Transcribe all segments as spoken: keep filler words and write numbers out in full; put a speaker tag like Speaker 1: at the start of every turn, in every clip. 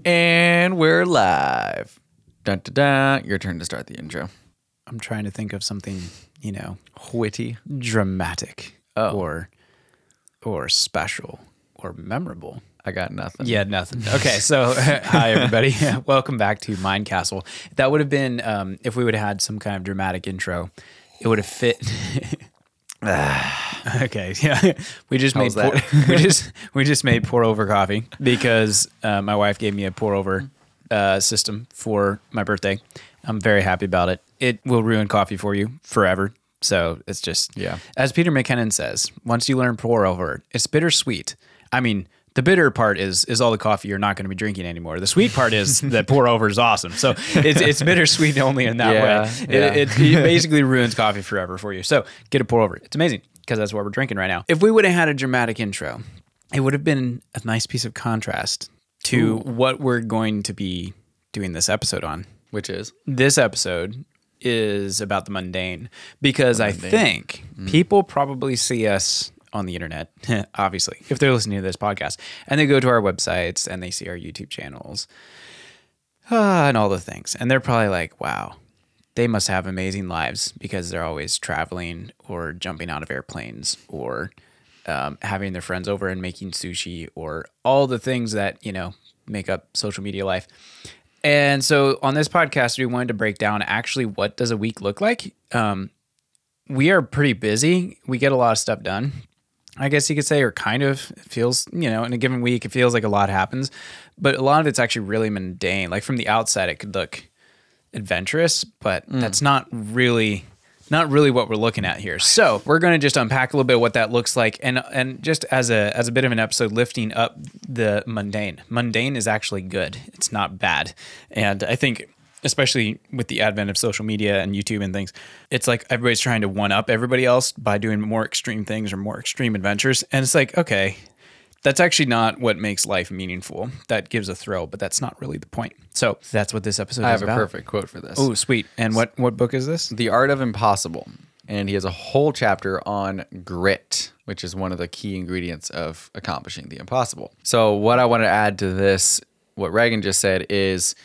Speaker 1: And we're live. Dun, dun, dun. Your turn to start the intro.
Speaker 2: I'm trying to think of something, you know,
Speaker 1: Witty,
Speaker 2: dramatic
Speaker 1: oh.
Speaker 2: or or special or memorable.
Speaker 1: I got nothing.
Speaker 2: Yeah, nothing. Okay, so hi everybody. Welcome back to Mind Castle. That would have been um, if we would have had some kind of dramatic intro. It would have fit. Okay, yeah, we just
Speaker 1: How's
Speaker 2: made pour,
Speaker 1: that?
Speaker 2: we just we just made pour over coffee because uh, my wife gave me a pour over uh, system for my birthday. I'm very happy about it. It will ruin coffee for you forever. So it's just
Speaker 1: Yeah.
Speaker 2: As Peter McKinnon says, once you learn pour over, it's bittersweet. I mean, the bitter part is is all the coffee you're not going to be drinking anymore. The sweet part is that pour over is awesome. So it's it's bittersweet only in that
Speaker 1: Yeah,
Speaker 2: way.
Speaker 1: yeah.
Speaker 2: It, it, it basically ruins coffee forever for you. So get a pour over. It's amazing because that's what we're drinking right now. If we would have had a dramatic intro, it would have been a nice piece of contrast to
Speaker 1: Ooh.
Speaker 2: what we're going to be doing this episode on.
Speaker 1: Which is?
Speaker 2: This episode is about the mundane because
Speaker 1: The
Speaker 2: I
Speaker 1: mundane.
Speaker 2: think people probably see us on the internet, obviously, if they're listening to this podcast, and they go to our websites and they see our YouTube channels uh, and all the things. And they're probably like, wow, they must have amazing lives because they're always traveling or jumping out of airplanes or um, having their friends over and making sushi or all the things that, you know, make up social media life. And so on this podcast, we wanted to break down actually what does a week look like. Um, we are pretty busy. We get a lot of stuff done, I guess you could say, or kind of. It feels, you know, in a given week, it feels like a lot happens. But a lot of it's actually really mundane. Like from the outside, it could look adventurous, but
Speaker 1: Mm.
Speaker 2: that's not really... Not really what we're looking at here. So we're going to just unpack a little bit what that looks like, and and just as a as a bit of an episode, lifting up the mundane. Mundane is actually good. It's not bad, and I think especially with the advent of social media and YouTube and things, it's like everybody's trying to one up everybody else by doing more extreme things or more extreme adventures, and it's like, okay, that's actually not what makes life meaningful. That gives a thrill, but that's not really the point. So that's what this episode
Speaker 1: I
Speaker 2: is
Speaker 1: have
Speaker 2: about.
Speaker 1: a perfect quote for this.
Speaker 2: Oh, sweet. And what what book is this?
Speaker 1: The Art of Impossible. And he has a whole chapter on grit, which is one of the key ingredients of accomplishing the impossible. So what I want to add to this, what Reagan just said, is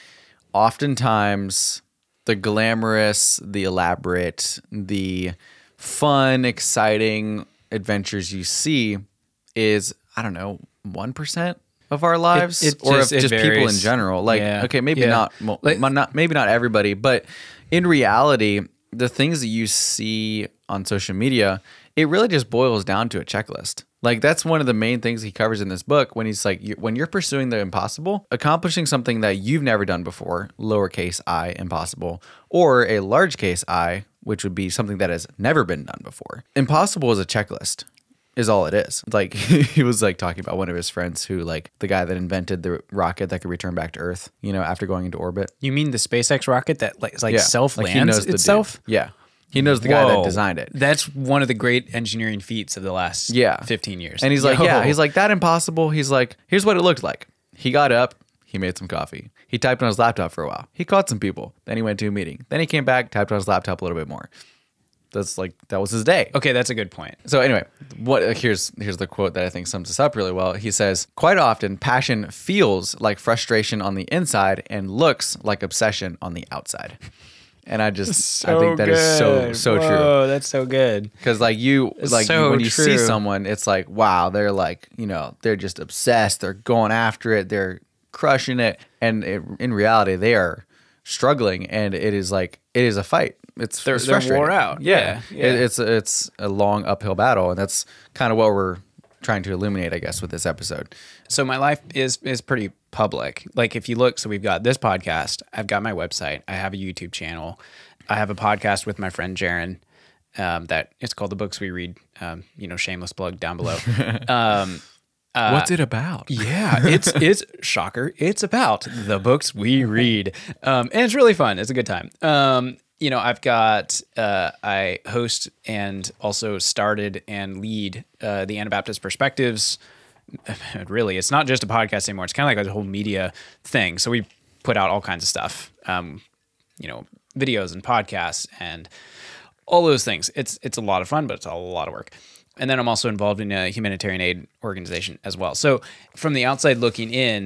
Speaker 1: oftentimes the glamorous, the elaborate, the fun, exciting adventures you see is, I don't know, one percent of our lives,
Speaker 2: It- it
Speaker 1: or
Speaker 2: just-
Speaker 1: of
Speaker 2: it
Speaker 1: just people in
Speaker 2: varies.
Speaker 1: general. Like,
Speaker 2: Yeah.
Speaker 1: okay, maybe
Speaker 2: Yeah.
Speaker 1: not, well,
Speaker 2: Like-
Speaker 1: not, maybe not everybody, but in reality, the things that you see on social media, it really just boils down to a checklist. Like, that's one of the main things he covers in this book when he's like, you, when you're pursuing the impossible, accomplishing something that you've never done before, lowercase I, impossible, or a large case I, which would be something that has never been done before. Impossible is a checklist. Is all it is. Like, he was like talking about one of his friends who, like, the guy that invented the rocket that could return back to Earth, you know, after going into orbit.
Speaker 2: You mean the SpaceX rocket that like, like self
Speaker 1: like
Speaker 2: lands
Speaker 1: he knows the
Speaker 2: itself?
Speaker 1: dude. Yeah. He knows the guy
Speaker 2: Whoa.
Speaker 1: that designed it.
Speaker 2: That's one of the great engineering feats of the last
Speaker 1: Yeah.
Speaker 2: fifteen years.
Speaker 1: And he's like,
Speaker 2: Yo.
Speaker 1: yeah, he's like, that impossible. He's like, here's what it looked like. He got up, he made some coffee. He typed on his laptop for a while. He caught some people. Then he went to a meeting. Then he came back, typed on his laptop a little bit more. That's like, that was his day.
Speaker 2: Okay, that's a good point.
Speaker 1: So anyway, what uh, here's here's the quote that I think sums this up really well. He says, quite often, passion feels like frustration on the inside and looks like obsession on the outside. And I just, I think that is so, so true.
Speaker 2: Oh, that's so good.
Speaker 1: Because like you,
Speaker 2: It's
Speaker 1: like
Speaker 2: so
Speaker 1: when you see
Speaker 2: true.
Speaker 1: someone, it's like, wow, they're like, you know, they're just obsessed. They're going after it. They're crushing it. And it, in reality, they are struggling. And it is like, it is a fight. It's,
Speaker 2: They're-
Speaker 1: it's
Speaker 2: they're
Speaker 1: frustrating.
Speaker 2: wore out.
Speaker 1: Yeah.
Speaker 2: Yeah,
Speaker 1: It,
Speaker 2: yeah.
Speaker 1: it's, it's a long uphill battle. And that's kind of what we're trying to illuminate, I guess, with this episode.
Speaker 2: So my life is is pretty public. Like if you look, so we've got this podcast. I've got my website. I have a YouTube channel. I have a podcast with my friend Jaron. Um, that it's called The Books We Read. Um, you know, shameless plug down below. Um, uh,
Speaker 1: What's it about?
Speaker 2: Yeah, it's it's shocker. It's about the books we read, um, and it's really fun. It's a good time. Um, you know, I've got uh, I host and also started and lead uh, the Anabaptist Perspectives. Really, it's not just a podcast anymore. It's kind of like a whole media thing. So we put out all kinds of stuff. Um, you know, videos and podcasts and all those things. It's it's a lot of fun, but it's a lot of work. And then I'm also involved in a humanitarian aid organization as well. So from the outside looking in,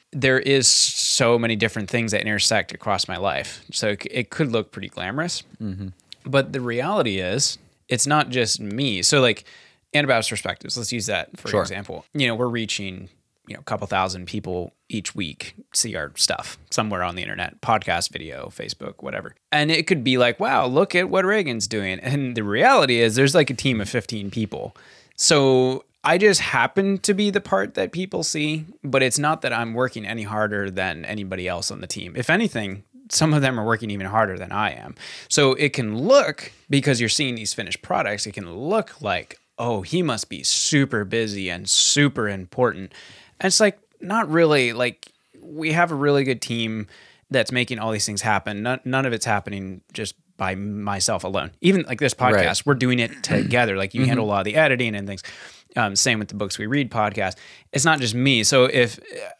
Speaker 2: there is so many different things that intersect across my life. So it, it could look pretty glamorous, mm-hmm. but the reality is it's not just me. So like Anabaptist Perspectives, let's use that for
Speaker 1: Sure.
Speaker 2: example. You know, we're reaching, you know, a couple thousand people each week see our stuff somewhere on the internet, podcast, video, Facebook, whatever. And it could be like, wow, look at what Reagan's doing. And the reality is there's like a team of fifteen people. So I just happen to be the part that people see, but it's not that I'm working any harder than anybody else on the team. If anything, some of them are working even harder than I am. So it can look, because you're seeing these finished products, it can look like, oh, he must be super busy and super important. And it's like, not really. Like, we have a really good team that's making all these things happen. None, none of it's happening just by myself alone. Even like this podcast,
Speaker 1: Right.
Speaker 2: we're doing it together. Like you mm-hmm. handle a lot of the editing and things. Um, same with the Books We Read podcast. It's not just me. So if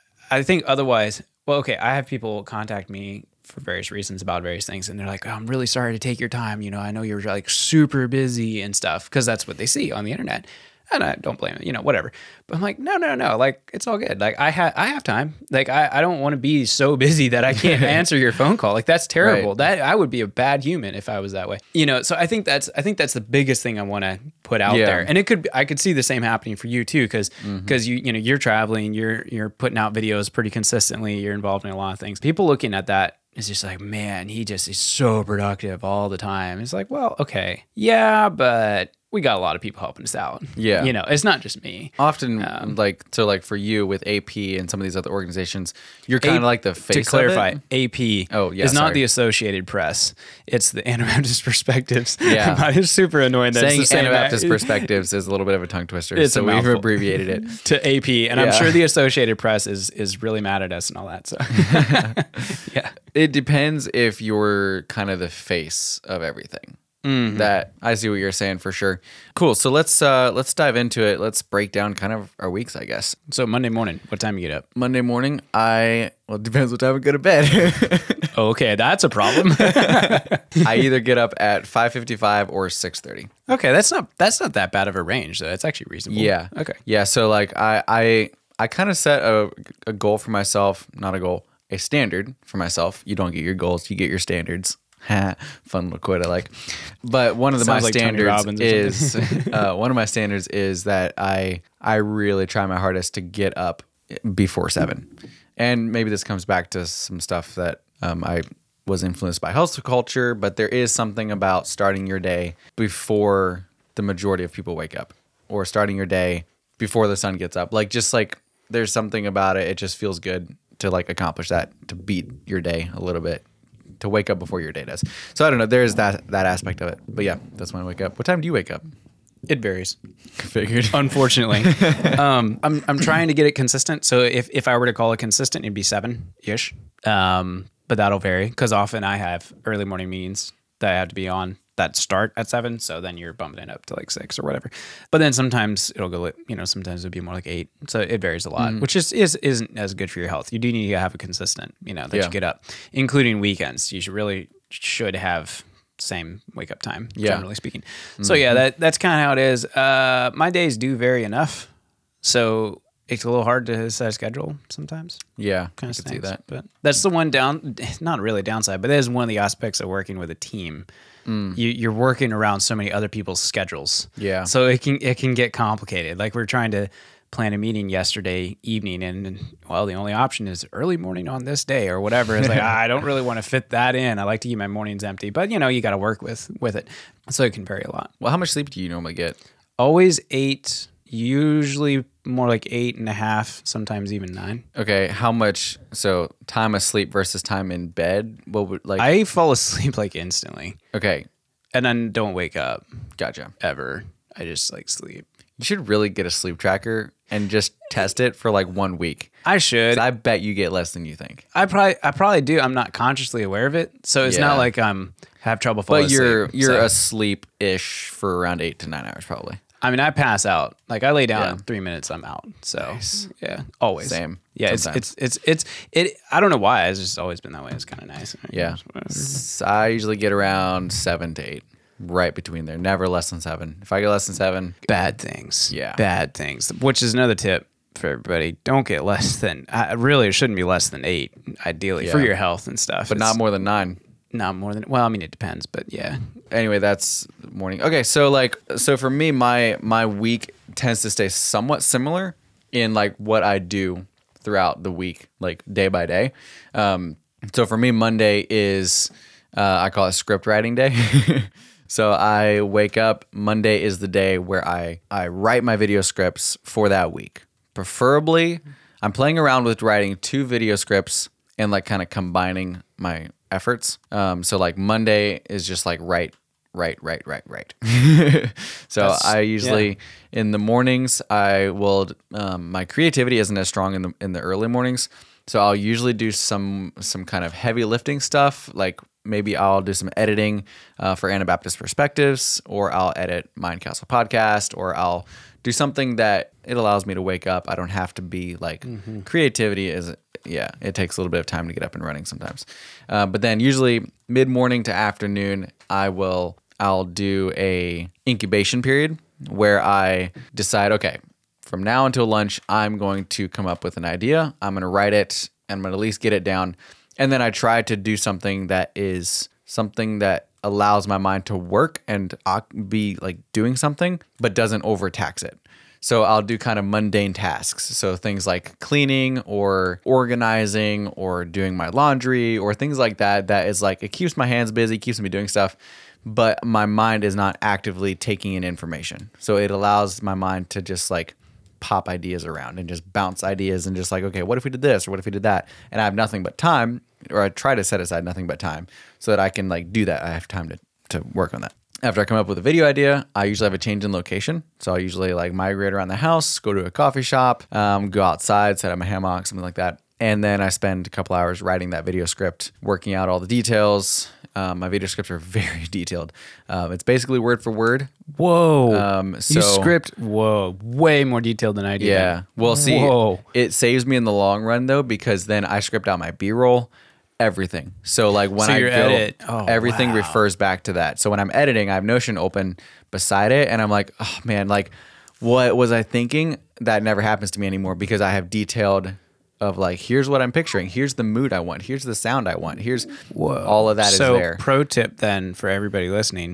Speaker 2: I think otherwise, well, okay, I have people contact me for various reasons about various things. And they're like, oh, I'm really sorry to take your time. You know, I know you're like super busy and stuff, because that's what they see on the internet. And I don't blame it, you know, whatever. But I'm like, no, no, no, like, it's all good. Like, I have, I have time. Like, I, I don't want to be so busy that I can't answer your phone call. Like, that's terrible. Right. That I would be a bad human if I was that way. You know, so I think that's, I think that's the biggest thing I want to put out yeah. there. And it could, I could see the same happening for you too, because, because mm-hmm. you, you know, you're traveling, you're, you're putting out videos pretty consistently. You're involved in a lot of things. People looking at that, it's just like, man, he just is so productive all the time. It's like, well, okay, yeah, but we got a lot of people helping us out.
Speaker 1: Yeah.
Speaker 2: You know, it's not just me.
Speaker 1: Often, um, like, so like for you with A P and some of these other organizations, you're kind of like the face
Speaker 2: To clarify,
Speaker 1: of it.
Speaker 2: A P
Speaker 1: oh, yeah,
Speaker 2: is
Speaker 1: sorry.
Speaker 2: not the Associated Press. It's the Anabaptist Perspectives.
Speaker 1: Yeah.
Speaker 2: It's super annoying that
Speaker 1: Saying
Speaker 2: it's the same
Speaker 1: Anabaptist Perspectives is a little bit of a tongue twister.
Speaker 2: It's
Speaker 1: so
Speaker 2: a
Speaker 1: we've
Speaker 2: mouthful.
Speaker 1: abbreviated it.
Speaker 2: To A P. And
Speaker 1: Yeah.
Speaker 2: I'm sure the Associated Press is is really mad at us and all that. So, yeah.
Speaker 1: It depends if you're kind of the face of everything. Mm-hmm. That I see what you're saying for sure. Cool. So let's uh let's dive into it. Let's break down kind of our weeks, I guess.
Speaker 2: So Monday morning, what time you get up?
Speaker 1: Monday morning, I well it depends what time I go to bed.
Speaker 2: Okay, that's a problem.
Speaker 1: I either get up at five fifty-five or six thirty.
Speaker 2: Okay, that's not that's not that bad of a range though. It's actually reasonable.
Speaker 1: Yeah.
Speaker 2: Okay.
Speaker 1: Yeah. So like I I I kind of set a a goal for myself, not a goal, a standard for myself. You don't get your goals, you get your standards. Fun little quote I like. But one of the, my
Speaker 2: like
Speaker 1: standards is uh, one of my standards is that I I really try my hardest to get up before seven. And maybe this comes back to some stuff that um, I was influenced by hustle culture, but there is something about starting your day before the majority of people wake up, or starting your day before the sun gets up. Like just like there's something about it. It just feels good to like accomplish that, to beat your day a little bit. To wake up before your day does. So I don't know. There's that that aspect of it. But yeah, that's when I wake up. What time do you wake up?
Speaker 2: It varies.
Speaker 1: Figured.
Speaker 2: Unfortunately. um, I'm I'm trying to get it consistent. So if, if I were to call it consistent, it'd be seven-ish. Um, but that'll vary because often I have early morning meetings that I have to be on that start at seven. So then you're bumping it up to like six or whatever. But then sometimes it'll go, you know, sometimes it'll be more like eight. So it varies a lot, mm. which is, is, isn't as good for your health. You do need to have a consistent, you know, that yeah. you get up, including weekends. You should really should have same wake up time, yeah. generally speaking. Mm-hmm. So yeah, that that's kind of how it is. Uh, my days do vary enough. So it's a little hard to set a schedule sometimes.
Speaker 1: Yeah,
Speaker 2: kind of
Speaker 1: see that.
Speaker 2: But that's the one down, not really downside, but that is one of the aspects of working with a team. Mm. You, you're working around so many other people's schedules.
Speaker 1: Yeah.
Speaker 2: So it can it can get complicated. Like we're trying to plan a meeting yesterday evening, and, and well, the only option is early morning on this day or whatever. It's like ah, I don't really want to fit that in. I like to keep my mornings empty, but you know you got to work with with it. So it can vary a lot.
Speaker 1: Well, how much sleep do you normally get?
Speaker 2: Always eight. Usually more like eight and a half, sometimes even nine.
Speaker 1: Okay, how much? So time asleep versus time in bed. What would like?
Speaker 2: I fall asleep like instantly.
Speaker 1: Okay,
Speaker 2: and then don't wake up.
Speaker 1: Gotcha.
Speaker 2: Ever. I just like sleep.
Speaker 1: You should really get a sleep tracker and just test it for like one week.
Speaker 2: I should.
Speaker 1: I bet you get less than you think.
Speaker 2: I probably, I probably do. I'm not consciously aware of it, so it's yeah. not like I'm have trouble falling
Speaker 1: asleep. But you're
Speaker 2: asleep,
Speaker 1: you're
Speaker 2: so.
Speaker 1: asleep-ish for around eight to nine hours, probably.
Speaker 2: I mean, I pass out. Like I lay down
Speaker 1: yeah.
Speaker 2: in three minutes, I'm out. So
Speaker 1: nice.
Speaker 2: yeah, always.
Speaker 1: Same.
Speaker 2: Yeah, it's, it's it's it's it. I don't know why. It's just always been that way. It's kind of nice.
Speaker 1: Yeah. So I usually get around seven to eight, right between there. Never less than seven. If I get less than seven,
Speaker 2: bad things.
Speaker 1: Yeah,
Speaker 2: bad things. Which is another tip. for everybody, don't get less than, uh, really, it shouldn't be less than eight, ideally,
Speaker 1: Yeah.
Speaker 2: for your health and stuff.
Speaker 1: But not more than nine.
Speaker 2: Not more than, well, I mean, it depends, but yeah.
Speaker 1: Anyway, that's morning. Okay, so like, so for me, my my week tends to stay somewhat similar in like what I do throughout the week, like day by day. Um, so for me, Monday is uh, I call it script writing day. So I wake up. Monday is the day where I I write my video scripts for that week. Preferably, I'm playing around with writing two video scripts and like kind of combining my efforts. Um, so like Monday is just like write, write, write, write, write. So
Speaker 2: That's-
Speaker 1: I usually
Speaker 2: yeah.
Speaker 1: in the mornings I will. Um, my creativity isn't as strong in the in the early mornings, so I'll usually do some some kind of heavy lifting stuff. Like maybe I'll do some editing uh, for Anabaptist Perspectives, or I'll edit Mind Castle Podcast, or I'll do something that it allows me to wake up. I don't have to be like
Speaker 2: Mm-hmm.
Speaker 1: creativity is. Yeah, it takes a little bit of time to get up and running sometimes. Uh, but then usually mid morning to afternoon, I will I'll do a incubation period where I decide, okay, from now until lunch, I'm going to come up with an idea. I'm going to write it, and I'm going to at least get it down. And then I try to do something that is something that allows my mind to work and be like doing something, but doesn't overtax it. So I'll do kind of mundane tasks. So things like cleaning or organizing or doing my laundry or things like that. That is like, it keeps my hands busy, keeps me doing stuff, but my mind is not actively taking in information. So it allows my mind to just like pop ideas around and just bounce ideas and just like, okay, what if we did this or what if we did that? And I have nothing but time, or I try to set aside nothing but time so that I can like do that. I have time to, to work on that. After I come up with a video idea, I usually have a change in location. So I usually like migrate around the house, go to a coffee shop, um, go outside, set up my hammock, something like that. And then I spend a couple hours writing that video script, working out all the details. Um, my video scripts are very detailed. Um, it's basically word for word.
Speaker 2: Whoa.
Speaker 1: Um, so,
Speaker 2: you script, whoa, way more detailed than I do.
Speaker 1: Yeah. Well, see,
Speaker 2: Whoa.
Speaker 1: it saves me in the long run though, because then I script out my B-roll, everything. So like when
Speaker 2: So
Speaker 1: I
Speaker 2: your
Speaker 1: go,
Speaker 2: edit- oh,
Speaker 1: everything
Speaker 2: wow.
Speaker 1: refers back to that. So when I'm editing, I have Notion open beside it, and I'm like, oh man, like what was I thinking? That never happens to me anymore because I have detailed of like, here's what I'm picturing. Here's the mood I want. Here's the sound I want. Here's all of that
Speaker 2: so
Speaker 1: is there.
Speaker 2: pro tip then for everybody listening,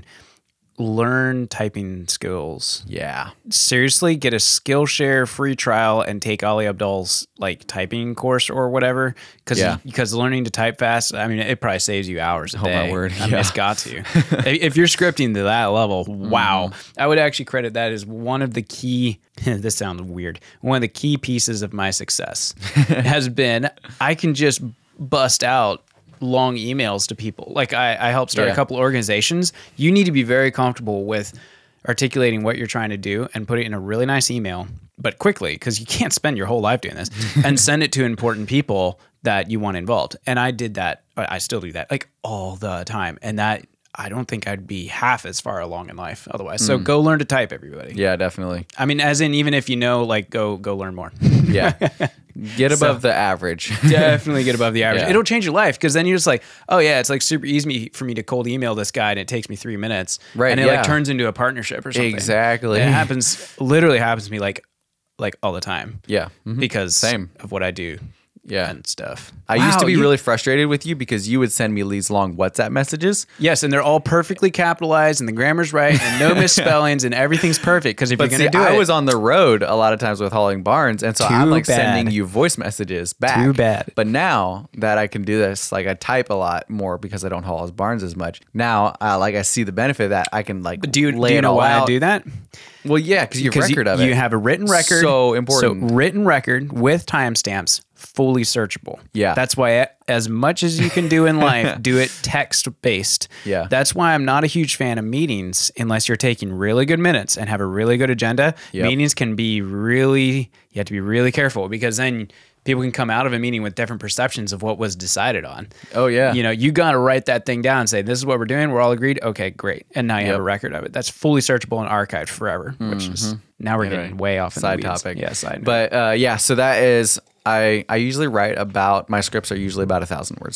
Speaker 2: learn typing skills.
Speaker 1: Yeah.
Speaker 2: Seriously, get a Skillshare free trial and take Ali Abdal's like typing course or whatever. Because
Speaker 1: Yeah.
Speaker 2: because learning to type fast, I mean, it probably saves you hours a
Speaker 1: Oh,
Speaker 2: day.
Speaker 1: my word.
Speaker 2: I mean,
Speaker 1: Yeah.
Speaker 2: it's got to. if if you're scripting to that level, wow.
Speaker 1: Mm-hmm.
Speaker 2: I would actually credit that as one of the key, this sounds weird, one of the key pieces of my success has been I can just bust out long emails to people. Like I, I helped start
Speaker 1: Yeah.
Speaker 2: a couple organizations. You need to be very comfortable with articulating what you're trying to do and put it in a really nice email, but quickly, because you can't spend your whole life doing this, and send it to important people that you want involved. And I did that. I still do that like all the time. And that, I don't think I'd be half as far along in life otherwise. So go learn to type, everybody.
Speaker 1: Yeah, definitely.
Speaker 2: I mean, as in, even if you know, like go, go learn more.
Speaker 1: Yeah. Get above
Speaker 2: So-
Speaker 1: the average.
Speaker 2: Definitely get above the average.
Speaker 1: Yeah.
Speaker 2: It'll change your life because then you're just like, oh yeah, it's like super easy for me to cold email this guy and it takes me three minutes.
Speaker 1: Right,
Speaker 2: And it
Speaker 1: yeah.
Speaker 2: like turns into a partnership or something.
Speaker 1: Exactly.
Speaker 2: And it happens, literally happens to me like, like all the time
Speaker 1: Yeah. Mhm.
Speaker 2: because
Speaker 1: Same.
Speaker 2: of what I do
Speaker 1: Yeah.
Speaker 2: and stuff.
Speaker 1: I used to
Speaker 2: Wow,
Speaker 1: be
Speaker 2: you-
Speaker 1: really frustrated with you because you would send me these long WhatsApp messages.
Speaker 2: Yes, and they're all perfectly capitalized and the grammar's right and no misspellings and everything's perfect because if
Speaker 1: But
Speaker 2: you're
Speaker 1: see,
Speaker 2: going to do
Speaker 1: I
Speaker 2: it.
Speaker 1: was on the road a lot of times with Hauling Barnes, and so
Speaker 2: Too
Speaker 1: I'm like
Speaker 2: bad.
Speaker 1: sending you voice messages back.
Speaker 2: Too bad.
Speaker 1: But now that I can do this, like I type a lot more because I don't haul as Barnes as much. Now, uh, like I see the benefit of that I can like
Speaker 2: do you,
Speaker 1: lay
Speaker 2: do you
Speaker 1: it
Speaker 2: know
Speaker 1: all
Speaker 2: why
Speaker 1: out.
Speaker 2: I do that?
Speaker 1: Well, yeah, because you have
Speaker 2: Because
Speaker 1: record
Speaker 2: you,
Speaker 1: of it.
Speaker 2: you have a written record.
Speaker 1: So important.
Speaker 2: So written record with timestamps, fully searchable.
Speaker 1: Yeah.
Speaker 2: That's why as much as you can do in life, do it text based.
Speaker 1: Yeah.
Speaker 2: That's why I'm not a huge fan of meetings unless you're taking really good minutes and have a really good agenda.
Speaker 1: Yep.
Speaker 2: Meetings can be really, you have to be really careful because then people can come out of a meeting with different perceptions of what was decided on.
Speaker 1: Oh, yeah.
Speaker 2: You know, you got to write that thing down and say, this is what we're doing. We're all agreed. Okay, great. And now you have
Speaker 1: Yep.
Speaker 2: a record of it. That's fully searchable and archived forever, which is, now we're
Speaker 1: Anyway,
Speaker 2: getting way off in
Speaker 1: side
Speaker 2: the weeds.
Speaker 1: topic.
Speaker 2: Yeah, side.
Speaker 1: But uh, yeah, so that is I I usually write about my scripts are usually about a thousand words.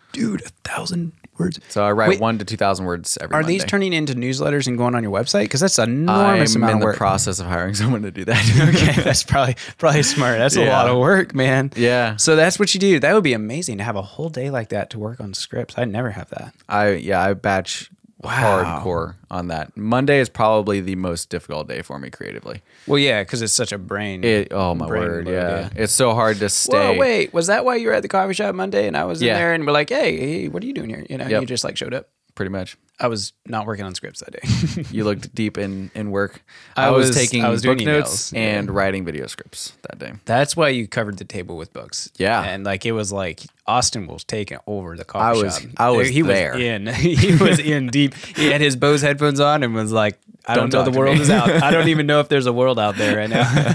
Speaker 2: Dude, a thousand words.
Speaker 1: So I write
Speaker 2: Wait,
Speaker 1: one to two thousand words every
Speaker 2: Are
Speaker 1: Monday.
Speaker 2: these turning into newsletters and going on your website? Because that's an enormous
Speaker 1: I'm
Speaker 2: amount
Speaker 1: in
Speaker 2: of
Speaker 1: the
Speaker 2: work.
Speaker 1: process of hiring someone to do that.
Speaker 2: Okay, that's probably probably smart. That's a
Speaker 1: Yeah.
Speaker 2: lot of work, man.
Speaker 1: Yeah.
Speaker 2: So that's what you do. That would be amazing to have a whole day like that to work on scripts. I'd never have that.
Speaker 1: I yeah, I batch
Speaker 2: Wow.
Speaker 1: hardcore on that. Monday is probably the most difficult day for me creatively.
Speaker 2: Well, yeah, because it's such a brain.
Speaker 1: It oh my
Speaker 2: brain
Speaker 1: word,
Speaker 2: load,
Speaker 1: yeah. It's so hard to stay.
Speaker 2: Well, wait, was that why you were at the coffee shop Monday and I was
Speaker 1: Yeah.
Speaker 2: in there and we're like, hey, hey, what are you doing here? You know,
Speaker 1: Yep.
Speaker 2: you just like showed up.
Speaker 1: Pretty much.
Speaker 2: I was not working on scripts that day.
Speaker 1: You looked deep in in work.
Speaker 2: I
Speaker 1: I, was,
Speaker 2: was-
Speaker 1: taking
Speaker 2: I was
Speaker 1: book
Speaker 2: doing
Speaker 1: notes
Speaker 2: emails,
Speaker 1: and writing video scripts that day.
Speaker 2: That's why you covered the table with books.
Speaker 1: Yeah.
Speaker 2: And like it was like Austin was taking over the coffee
Speaker 1: I was-
Speaker 2: shop.
Speaker 1: I was
Speaker 2: he
Speaker 1: there.
Speaker 2: was in. He was in deep. He had his Bose headphones on and was like, I don't,
Speaker 1: Don't
Speaker 2: know
Speaker 1: talk
Speaker 2: the
Speaker 1: to
Speaker 2: world
Speaker 1: me.
Speaker 2: is out. I don't even know if there's a world out there right now.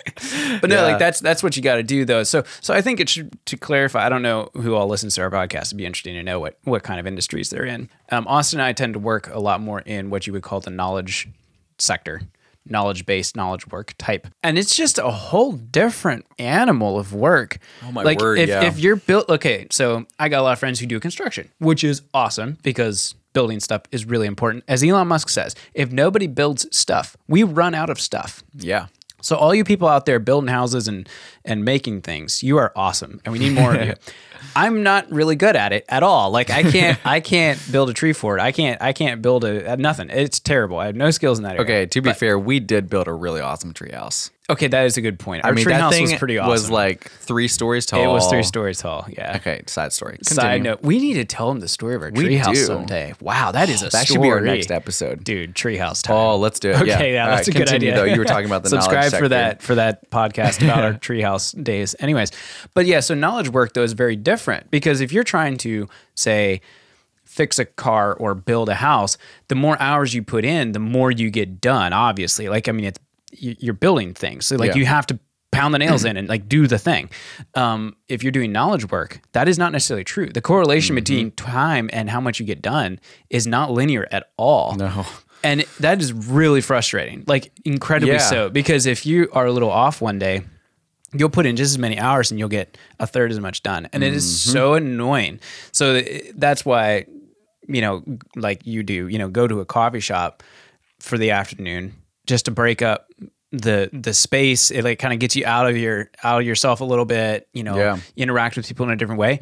Speaker 2: But no,
Speaker 1: Yeah.
Speaker 2: like that's that's what you got to do though. So so I think it should to clarify. I don't know who all listens to our podcast. It'd be interesting to know what what kind of industries they're in. Um, Austin and I tend to work a lot more in what you would call the knowledge sector. Knowledge based knowledge work type. And it's just a whole different animal of work.
Speaker 1: Oh my
Speaker 2: like
Speaker 1: word,
Speaker 2: if,
Speaker 1: yeah.
Speaker 2: if you're built, okay, so I got a lot of friends who do construction, which is awesome because building stuff is really important. As Elon Musk says, if nobody builds stuff, we run out of stuff.
Speaker 1: Yeah.
Speaker 2: So all you people out there building houses and and making things, you are awesome, and we need more of you. I'm not really good at it at all. Like I can't I can't build a tree fort. I can't I can't build a nothing. It's terrible. I have no skills in that area.
Speaker 1: Okay, to be
Speaker 2: But-
Speaker 1: fair, we did build a really awesome treehouse.
Speaker 2: Okay, that is a good point. Our
Speaker 1: I mean,
Speaker 2: tree
Speaker 1: that
Speaker 2: house
Speaker 1: thing
Speaker 2: was pretty awesome.
Speaker 1: was like three stories tall.
Speaker 2: it was three stories tall. Yeah.
Speaker 1: Okay, side story.
Speaker 2: Side
Speaker 1: Continue.
Speaker 2: note: we need to tell them the story of our
Speaker 1: We
Speaker 2: treehouse
Speaker 1: do.
Speaker 2: someday. Wow, that is a
Speaker 1: That
Speaker 2: story.
Speaker 1: should be our next episode.
Speaker 2: dude. Treehouse time.
Speaker 1: Oh, let's do it. Yeah.
Speaker 2: Okay, yeah,
Speaker 1: All
Speaker 2: that's
Speaker 1: right,
Speaker 2: a good
Speaker 1: continue,
Speaker 2: idea.
Speaker 1: Though you were talking about the knowledge
Speaker 2: subscribe for
Speaker 1: sector.
Speaker 2: that for that podcast about our treehouse days. Anyways, but yeah, so knowledge work though is very different because if you're trying to say fix a car or build a house, the more hours you put in, the more you get done. Obviously, like I mean, it's you- you're building things, so like
Speaker 1: Yeah.
Speaker 2: you have to pound the nails in and like do the thing. Um, if you're doing knowledge work, that is not necessarily true. The correlation
Speaker 1: Mm-hmm.
Speaker 2: between time and how much you get done is not linear at all.
Speaker 1: No.
Speaker 2: And that is really frustrating, like incredibly
Speaker 1: Yeah.
Speaker 2: so, because if you are a little off one day, you'll put in just as many hours and you'll get a third as much done. And it is
Speaker 1: Mm-hmm.
Speaker 2: so annoying. So th- that's why, you know, like you do, you know, go to a coffee shop for the afternoon just to break up the the space. It like kind of gets you out of your out of yourself a little bit, you know,
Speaker 1: Yeah.
Speaker 2: interact with people in a different way.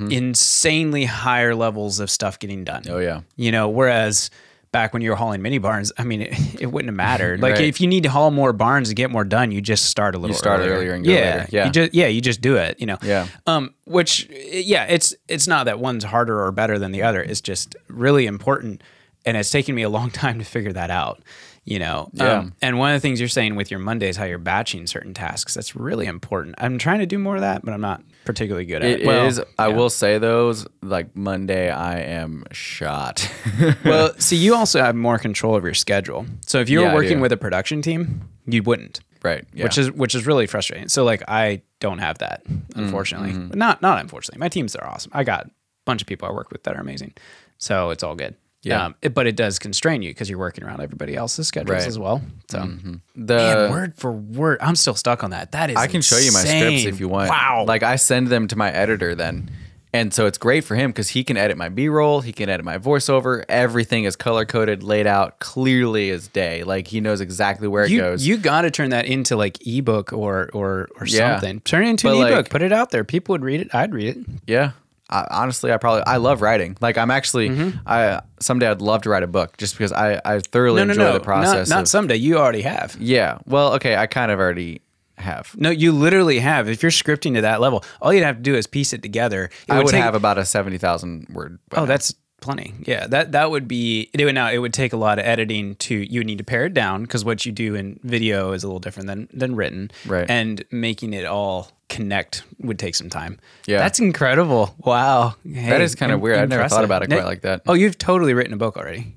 Speaker 2: Insanely higher levels of stuff getting done.
Speaker 1: Oh yeah.
Speaker 2: You know, whereas back when you were hauling mini barns, I mean, it, it wouldn't have mattered. Like
Speaker 1: Right.
Speaker 2: if you need to haul more barns to get more done, you just start a little.
Speaker 1: You start
Speaker 2: earlier.
Speaker 1: earlier and go
Speaker 2: yeah,
Speaker 1: later. Yeah.
Speaker 2: You just yeah, you just do it. You know.
Speaker 1: Yeah.
Speaker 2: Um. Which yeah, it's it's not that one's harder or better than the other. It's just really important, and it's taken me a long time to figure that out. You know.
Speaker 1: Yeah.
Speaker 2: Um, and one of the things you're saying with your Mondays, how you're batching certain tasks, that's really important. I'm trying to do more of that, but I'm not particularly good at it.
Speaker 1: It
Speaker 2: Well,
Speaker 1: is. I
Speaker 2: yeah.
Speaker 1: will say those like Monday, I am shot.
Speaker 2: Well, see, you also have more control of your schedule. So if you were
Speaker 1: Yeah, I
Speaker 2: working
Speaker 1: do.
Speaker 2: with a production team, you wouldn't.
Speaker 1: right. Yeah.
Speaker 2: Which is which is really frustrating. So like I don't have that, unfortunately.
Speaker 1: Mm-hmm.
Speaker 2: But not not unfortunately. My teams are awesome. I got a bunch of people I work with that are amazing. So it's all good.
Speaker 1: Yeah.
Speaker 2: Um, it, but it does constrain you because you're working around everybody else's schedules
Speaker 1: Right.
Speaker 2: as well. So
Speaker 1: the
Speaker 2: man, word for word, I'm still stuck on that. That is
Speaker 1: I can show you my scripts
Speaker 2: insane.
Speaker 1: if you want.
Speaker 2: Wow.
Speaker 1: Like I send them to my editor then. And so it's great for him because he can edit my B-roll, he can edit my voiceover. Everything is color coded, laid out clearly as day. Like he knows exactly where it
Speaker 2: you,
Speaker 1: goes.
Speaker 2: You got to turn that into like ebook or or or
Speaker 1: Yeah.
Speaker 2: something. Turn it into
Speaker 1: But
Speaker 2: an ebook.
Speaker 1: like-
Speaker 2: Put it out there. People would read it. I'd read it.
Speaker 1: Yeah. I, honestly, I probably I love writing. Like I'm actually
Speaker 2: Mm-hmm.
Speaker 1: I someday I'd love to write a book just because I I thoroughly enjoy the process.
Speaker 2: Not, not
Speaker 1: of,
Speaker 2: someday. You already have.
Speaker 1: yeah. Well, okay, I kind of already have.
Speaker 2: No, you literally have. If you're scripting to that level, all you'd have to do is piece it together. It
Speaker 1: I would
Speaker 2: take-
Speaker 1: have about a seventy thousand word. by
Speaker 2: Oh,
Speaker 1: now.
Speaker 2: that's plenty. Yeah, that that would be. It would now. It would take a lot of editing to. You would need to pare it down because what you do in video is a little different than than written.
Speaker 1: Right.
Speaker 2: And making it all connect would take some time.
Speaker 1: Yeah.
Speaker 2: That's incredible. Wow.
Speaker 1: That is kind of weird. I've never thought about it quite like that.
Speaker 2: Oh, you've totally written a book already.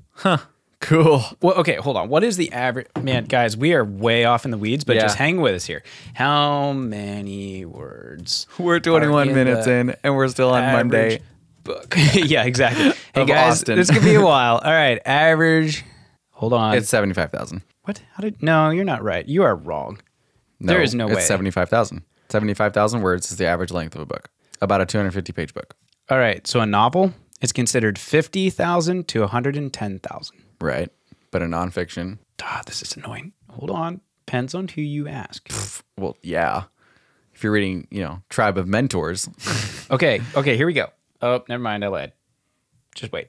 Speaker 1: Cool.
Speaker 2: Well, okay, hold on. What is the average? Man, guys, we are way off in the weeds, but
Speaker 1: Yeah.
Speaker 2: just hang with us here. How many words?
Speaker 1: We're twenty-one
Speaker 2: are in
Speaker 1: minutes
Speaker 2: the
Speaker 1: in, and we're still on Monday.
Speaker 2: average book? Yeah, exactly. Hey
Speaker 1: Of
Speaker 2: guys,
Speaker 1: Austin.
Speaker 2: this could be a while. All right, average. Hold on.
Speaker 1: It's seventy-five thousand.
Speaker 2: what? How did? No, you're not right. You are wrong. There is no
Speaker 1: it's
Speaker 2: way.
Speaker 1: seventy-five thousand. seventy-five thousand words is the average length of a book. About a two hundred fifty page book.
Speaker 2: All right. So a novel is considered fifty thousand to one hundred ten thousand.
Speaker 1: Right. But a nonfiction.
Speaker 2: Ah, this is annoying. Hold on. Depends on who you ask.
Speaker 1: Well, yeah. If you're reading, you know, Tribe of Mentors.
Speaker 2: Okay. Okay. Here we go. Oh, never mind. I lied. Just wait.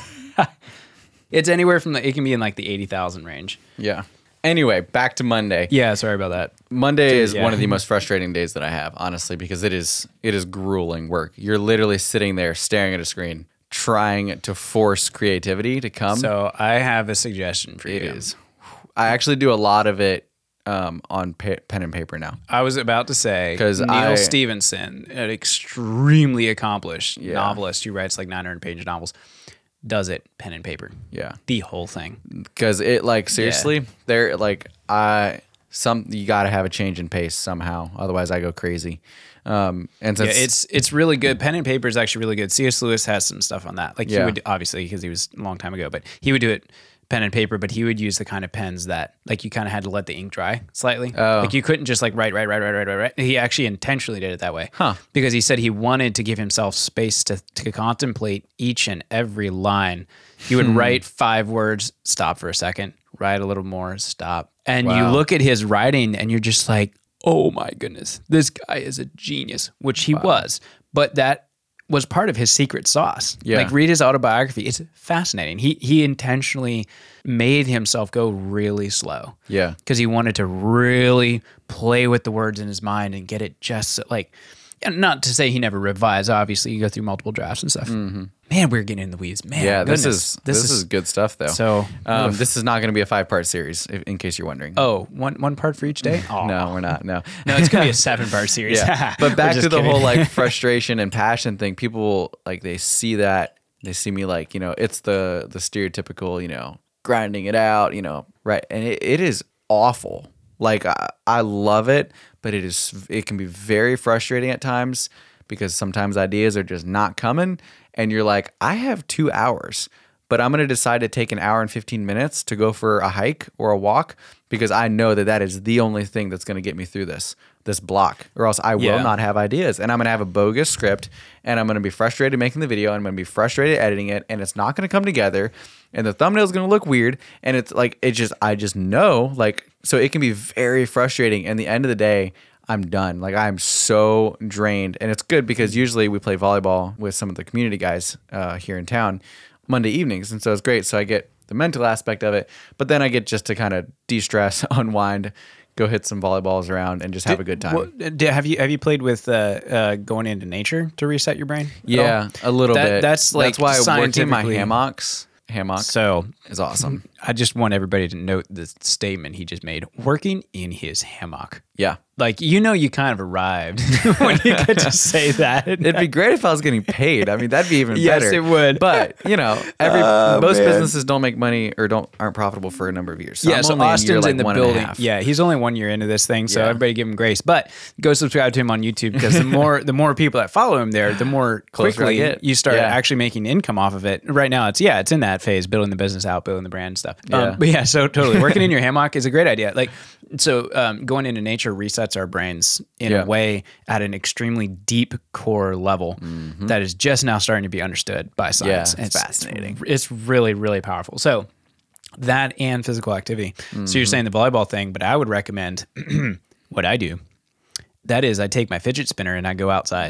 Speaker 2: It's anywhere from the, it can be in like the eighty thousand range.
Speaker 1: Yeah. Anyway, back to Monday.
Speaker 2: Yeah. Sorry about that.
Speaker 1: Monday is
Speaker 2: yeah.
Speaker 1: one of the most frustrating days that I have, honestly, because it is it is grueling work. You're literally sitting there staring at a screen, trying to force creativity to come.
Speaker 2: So I have a suggestion for
Speaker 1: It
Speaker 2: you.
Speaker 1: is. I actually do a lot of it um, on pa- pen and paper now.
Speaker 2: I was about to say
Speaker 1: 'Cause
Speaker 2: Neil
Speaker 1: I-
Speaker 2: Stephenson, an extremely accomplished
Speaker 1: Yeah.
Speaker 2: novelist who writes like nine hundred page novels, does it pen and paper.
Speaker 1: Yeah.
Speaker 2: The whole thing.
Speaker 1: Because it, like, seriously, they're like, I, some, you got to have a change in pace somehow. Otherwise, I go crazy. Um, and
Speaker 2: Yeah,
Speaker 1: since
Speaker 2: it's it's really good. Pen and paper is actually really good. C S. Lewis has some stuff on that. Like he
Speaker 1: Yeah.
Speaker 2: would obviously because he was a long time ago, but he would do it pen and paper. But he would use the kind of pens that like you kind of had to let the ink dry slightly.
Speaker 1: Oh.
Speaker 2: Like you couldn't just like write, write, write, write, write, write, write. He actually intentionally did it that way.
Speaker 1: Huh.
Speaker 2: Because he said he wanted to give himself space to to contemplate each and every line. He would write five words, stop for a second, write a little more, stop, and you
Speaker 1: Wow.
Speaker 2: look at his writing, and you're just like, oh my goodness, this guy is a genius, which he was. But that was part of his secret sauce.
Speaker 1: Yeah.
Speaker 2: Like read his autobiography. It's fascinating. He he intentionally made himself go really slow.
Speaker 1: Yeah.
Speaker 2: Because he wanted to really play with the words in his mind and get it just so, like, and not to say he never revised. Obviously, you go through multiple drafts and stuff. Man, we're getting in the weeds. Man,
Speaker 1: Yeah, this
Speaker 2: goodness.
Speaker 1: is this, is, good stuff though.
Speaker 2: So,
Speaker 1: um,
Speaker 2: oof.
Speaker 1: this is not going to be a five part series, if, in case you're wondering.
Speaker 2: Oh, one one part for each day? Oh.
Speaker 1: no, we're not. No,
Speaker 2: No, it's gonna be a seven part series.
Speaker 1: yeah. But
Speaker 2: We're
Speaker 1: back
Speaker 2: just
Speaker 1: to the
Speaker 2: kidding.
Speaker 1: whole like frustration and passion thing. People like they see that they see me like you know it's the the stereotypical you know grinding it out you know right, and it, it is awful. Like I, I love it, but it is it can be very frustrating at times because sometimes ideas are just not coming, and you're like, I have two hours. But I'm going to decide to take an hour and fifteen minutes to go for a hike or a walk because I know that that is the only thing that's going to get me through this this block, or else I will
Speaker 2: Yeah.
Speaker 1: not have ideas. And I'm going to have a bogus script, and I'm going to be frustrated making the video, and I'm going to be frustrated editing it, and it's not going to come together, and the thumbnail is going to look weird, and it's like it just I just know like so it can be very frustrating. And the end of the day, I'm done. Like I'm so drained, and it's good because usually we play volleyball with some of the community guys uh, here in town Monday evenings, and so it's great. So I get the mental aspect of it, but then I get just to kind of de-stress, unwind, go hit some volleyballs around, and just have a good time.
Speaker 2: Well, did- have you have you played with uh, uh, going into nature to reset your brain? at
Speaker 1: Yeah,
Speaker 2: all?
Speaker 1: a little
Speaker 2: That-
Speaker 1: bit.
Speaker 2: that's, like,
Speaker 1: that's why working my
Speaker 2: scientifically-
Speaker 1: hammocks, hammock
Speaker 2: So
Speaker 1: is awesome.
Speaker 2: I just want everybody to note the statement he just made: working in his hammock.
Speaker 1: Yeah,
Speaker 2: Like you know, you kind of arrived when you get to say that.
Speaker 1: it'd be great if I was getting paid. I mean, that'd be even
Speaker 2: Yes,
Speaker 1: better.
Speaker 2: it would.
Speaker 1: But you know, every
Speaker 2: Oh,
Speaker 1: most
Speaker 2: man.
Speaker 1: businesses don't make money or don't aren't profitable for a number of years. So
Speaker 2: yeah,
Speaker 1: I'm
Speaker 2: so
Speaker 1: only in year,
Speaker 2: Austin's
Speaker 1: like,
Speaker 2: in the
Speaker 1: one and a
Speaker 2: building.
Speaker 1: half.
Speaker 2: Yeah, he's only one year into this thing, so
Speaker 1: Yeah.
Speaker 2: everybody give him grace. But go subscribe to him on YouTube because the more the more people that follow him there, the more
Speaker 1: Closer I
Speaker 2: quickly
Speaker 1: get.
Speaker 2: you start
Speaker 1: Yeah.
Speaker 2: actually making income off of it. Right now, it's yeah, it's in that phase, building the business out, building the brand and stuff.
Speaker 1: Yeah.
Speaker 2: Um, but yeah, so totally working in your hammock is a great idea. Like so, um, going into nature resets our brains in
Speaker 1: Yeah.
Speaker 2: a way at an extremely deep core level that is just now starting to be understood by science.
Speaker 1: it's fascinating.
Speaker 2: It's, it's really really powerful. So. That and physical activity. So
Speaker 1: Mm-hmm.
Speaker 2: you're saying the volleyball thing, but I would recommend what I do. That is, I take my fidget spinner and I go outside.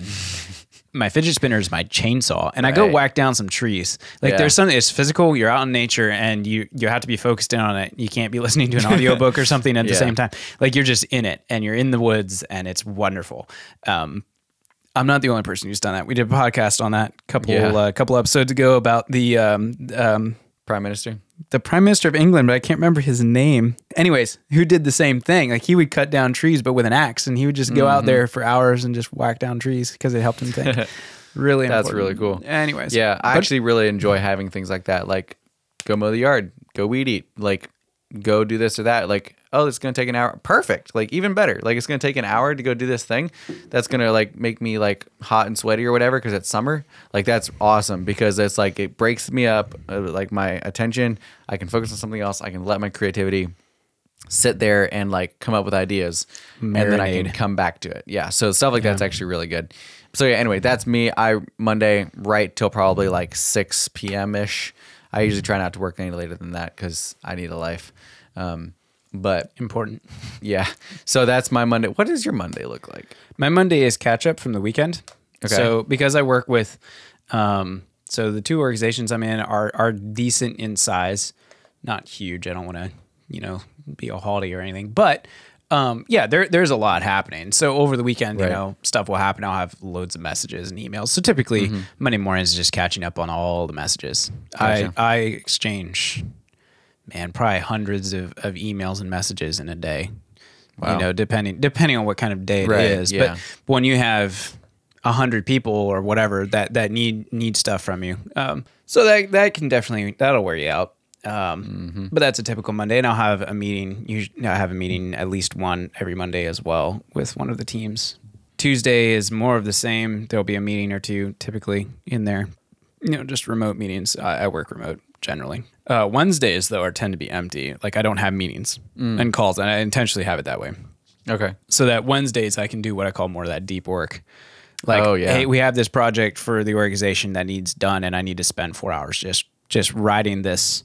Speaker 2: My fidget spinner is my chainsaw, and I go
Speaker 1: Right.
Speaker 2: whack down some trees. Like
Speaker 1: Yeah.
Speaker 2: there's something. It's physical. You're out in nature, and you you have to be focused in on it. You can't be listening to an audiobook or something at the
Speaker 1: Yeah.
Speaker 2: same time. Like you're just in it, and you're in the woods, and it's wonderful. Um, I'm not the only person who's done that. We did a podcast on that a couple
Speaker 1: Yeah.
Speaker 2: uh, couple episodes ago about the um, um,
Speaker 1: Prime Minister.
Speaker 2: the Prime Minister of England, but I can't remember his name. Anyways, who did the same thing? Like he would cut down trees, but with an axe, and he would just go
Speaker 1: Mm-hmm.
Speaker 2: out there for hours and just whack down trees because it helped him think. Really,
Speaker 1: That's
Speaker 2: important.
Speaker 1: really cool.
Speaker 2: Anyways,
Speaker 1: Yeah, I
Speaker 2: But-
Speaker 1: actually really enjoy having things like that. Like, go mow the yard, go weed eat, like, go do this or that. Like, oh, it's gonna take an hour. Perfect. Like, even better. Like, it's gonna take an hour to go do this thing. That's gonna like make me like hot and sweaty or whatever because it's summer. Like, that's awesome because it's like it breaks me up, uh, like my attention. I can focus on something else. I can let my creativity sit there and like come up with ideas, and then I can
Speaker 2: Marinade.
Speaker 1: come back to it. Yeah, so stuff like that's actually really good. so yeah, anyway, that's me. I Monday right till probably like six p.m. ish. I usually try not to work any later than that because I need a life. Um, but
Speaker 2: Important.
Speaker 1: yeah, so that's my Monday. What does your Monday look like?
Speaker 2: My Monday is catch up from the weekend.
Speaker 1: Okay.
Speaker 2: So because I work with, um, so the two organizations I'm in are are decent in size, not huge. I don't want to, you know, be a haughty or anything, but um, yeah, there there's a lot happening. So over the weekend,
Speaker 1: Right.
Speaker 2: you know, stuff will happen. I'll have loads of messages and emails. So typically
Speaker 1: Mm-hmm.
Speaker 2: Monday morning is just catching up on all the messages.
Speaker 1: Gotcha.
Speaker 2: I I exchange, man, probably hundreds of, of emails and messages in a day.
Speaker 1: Wow.
Speaker 2: You know, depending depending on what kind of day
Speaker 1: Right,
Speaker 2: it is.
Speaker 1: yeah.
Speaker 2: But when you have a hundred people or whatever that that need need stuff from you, um, so that that can definitely that'll wear you out. Um,
Speaker 1: Mm-hmm.
Speaker 2: But that's a typical Monday, and I'll have a meeting. Usually, I have a meeting at least one every Monday as well with one of the teams. Tuesday is more of the same. There'll be a meeting or two typically in there. You know, just remote meetings. I, I work remote generally. Uh, Wednesdays though are tend to be empty. Like I don't have meetings
Speaker 1: Mm.
Speaker 2: and calls, and I intentionally have it that way
Speaker 1: Okay.
Speaker 2: so that Wednesdays I can do what I call more of that deep work. Like,
Speaker 1: Oh, yeah.
Speaker 2: hey, we have this project for the organization that needs done, and I need to spend four hours just just writing this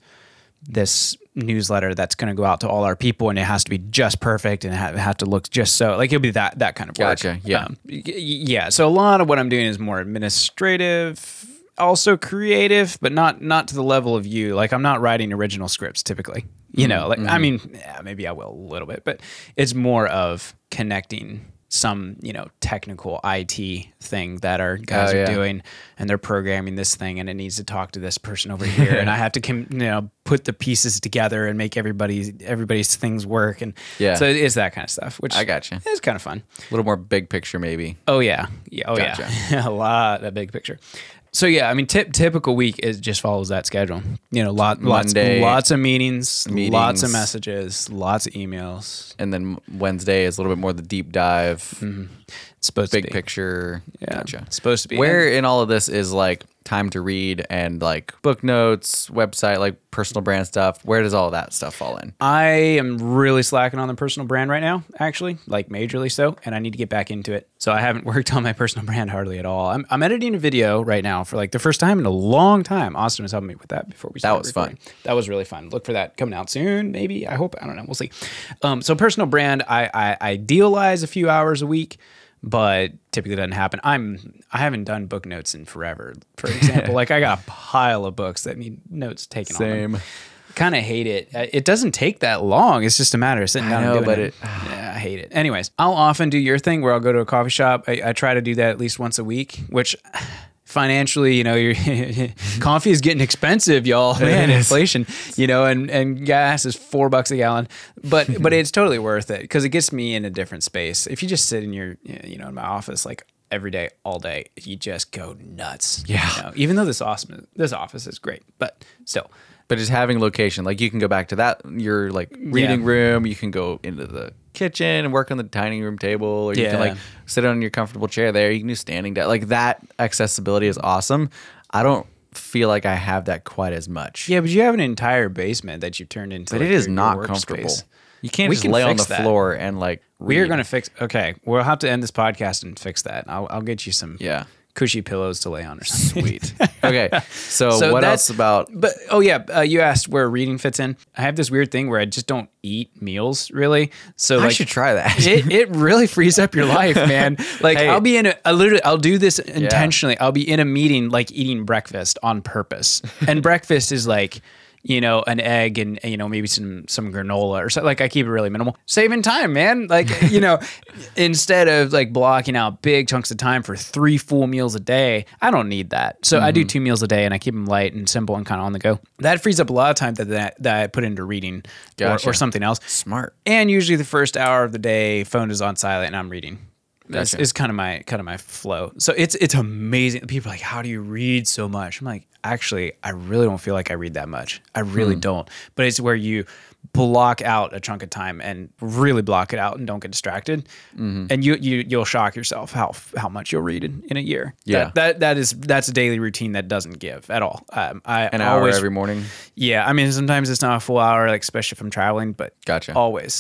Speaker 2: this newsletter that's going to go out to all our people, and it has to be just perfect, and it ha- it has to look just so. Like it'll be that that kind of work.
Speaker 1: Gotcha, yeah.
Speaker 2: Um, y- y- yeah. So a lot of what I'm doing is more administrative, also creative, but not not to the level of you. Like I'm not writing original scripts typically. You know, like I mean, yeah, maybe I will a little bit, but it's more of connecting some, you know, technical I T thing that our guys
Speaker 1: Oh,
Speaker 2: are
Speaker 1: yeah.
Speaker 2: doing, and they're programming this thing, and it needs to talk to this person over here, and I have to, com- you know, put the pieces together and make everybody's everybody's things work, and
Speaker 1: Yeah.
Speaker 2: so it's that kind of stuff, which
Speaker 1: I gotcha.
Speaker 2: is kind of fun.
Speaker 1: A little more big picture, maybe.
Speaker 2: Oh yeah, yeah, oh
Speaker 1: Gotcha.
Speaker 2: yeah, a lot that big picture. So yeah, I mean, tip, typical week is just follows that schedule. You know, lot, lots,
Speaker 1: Monday,
Speaker 2: lots of meetings, lots
Speaker 1: meetings.
Speaker 2: of messages, lots of emails.
Speaker 1: And then Wednesday is a little bit more the deep dive,
Speaker 2: It's supposed
Speaker 1: big
Speaker 2: to be.
Speaker 1: picture.
Speaker 2: Yeah,
Speaker 1: Gotcha.
Speaker 2: it's supposed to be.
Speaker 1: Where in all of this is like time to read and like book notes, website, like personal brand stuff? Where does all that stuff fall in?
Speaker 2: I am really slacking on the personal brand right now, actually, like majorly so, and I need to get back into it. So I haven't worked on my personal brand hardly at all. I'm, I'm editing a video right now for like the first time in a long time. Austin was helping me with that before we started.
Speaker 1: was fun.
Speaker 2: recording. That was really fun. Look for that coming out soon, maybe. I hope. I don't know. We'll see. Um, so personal brand, I, I idealize a few hours a week, but typically doesn't happen. I'm I haven't done book notes in forever. For example, like I got a pile of books that need notes taken on them.
Speaker 1: Same.
Speaker 2: Kind of hate it. Uh, It doesn't take that long. It's just a matter of sitting
Speaker 1: I
Speaker 2: down
Speaker 1: know,
Speaker 2: and doing
Speaker 1: but
Speaker 2: it.
Speaker 1: it-
Speaker 2: Yeah, I hate it. Anyways, I'll often do your thing where I'll go to a coffee shop. I, I try to do that at least once a week, which financially, you know, your coffee is getting expensive, y'all. Man,
Speaker 1: is.
Speaker 2: inflation, you know, and, and gas is four bucks a gallon. But but it's totally worth it because it gets me in a different space. If you just sit in your, you know, in my office like every day, all day, you just go nuts.
Speaker 1: Yeah.
Speaker 2: You know? Even though this awesome, this office is great, but still.
Speaker 1: But just having location, like you can go back to that, your like reading room, you can go into the kitchen and work on the dining room table, or you
Speaker 2: Yeah.
Speaker 1: can like sit on your comfortable chair there. You can do standing down. Like that accessibility is awesome. I don't feel like I have that quite as much.
Speaker 2: Yeah, but you have an entire basement that you've turned into.
Speaker 1: But
Speaker 2: like,
Speaker 1: it is
Speaker 2: your- your
Speaker 1: not
Speaker 2: workspace.
Speaker 1: comfortable. You can't
Speaker 2: We
Speaker 1: just
Speaker 2: can
Speaker 1: lay on
Speaker 2: fix
Speaker 1: the
Speaker 2: that.
Speaker 1: floor and like read.
Speaker 2: We are going to fix. Okay, we'll have to end this podcast and fix that. I'll, I'll get you some
Speaker 1: Yeah.
Speaker 2: cushy pillows to lay on or something.
Speaker 1: Sweet. Okay. So,
Speaker 2: So
Speaker 1: what
Speaker 2: that's-
Speaker 1: else about
Speaker 2: But oh yeah, uh, you asked where reading fits in. I have this weird thing where I just don't eat meals really. So
Speaker 1: I
Speaker 2: like,
Speaker 1: should try that.
Speaker 2: it, it really frees up your life, man. Like
Speaker 1: Hey.
Speaker 2: I'll be in a, I literally, I'll do this intentionally. I'll be in a meeting, like eating breakfast on purpose. And breakfast is like, you know, an egg and, you know, maybe some, some granola or something. Like I keep it really minimal, saving time, man. Like, you know, instead of like blocking out big chunks of time for three full meals a day, I don't need that. So I do two meals a day and I keep them light and simple and kind of on the go. That frees up a lot of time that, that, that I put into reading
Speaker 1: Gotcha.
Speaker 2: or, or something else.
Speaker 1: Smart.
Speaker 2: And usually the first hour of the day, phone is on silent and I'm reading. That's
Speaker 1: Gotcha.
Speaker 2: is kind of my kind of my flow. So it's it's amazing. People are like, how do you read so much? I'm like, actually, I really don't feel like I read that much. I really
Speaker 1: Hmm.
Speaker 2: don't. But it's where you block out a chunk of time and really block it out and don't get distracted.
Speaker 1: Mm-hmm.
Speaker 2: And you you you'll shock yourself how how much you'll read in, in a year.
Speaker 1: Yeah.
Speaker 2: That, that that is that's a daily routine that doesn't give at all. Um, I
Speaker 1: An hour
Speaker 2: always,
Speaker 1: every morning.
Speaker 2: Yeah, I mean sometimes it's not a full hour, like especially if I'm traveling, but
Speaker 1: Gotcha.
Speaker 2: always.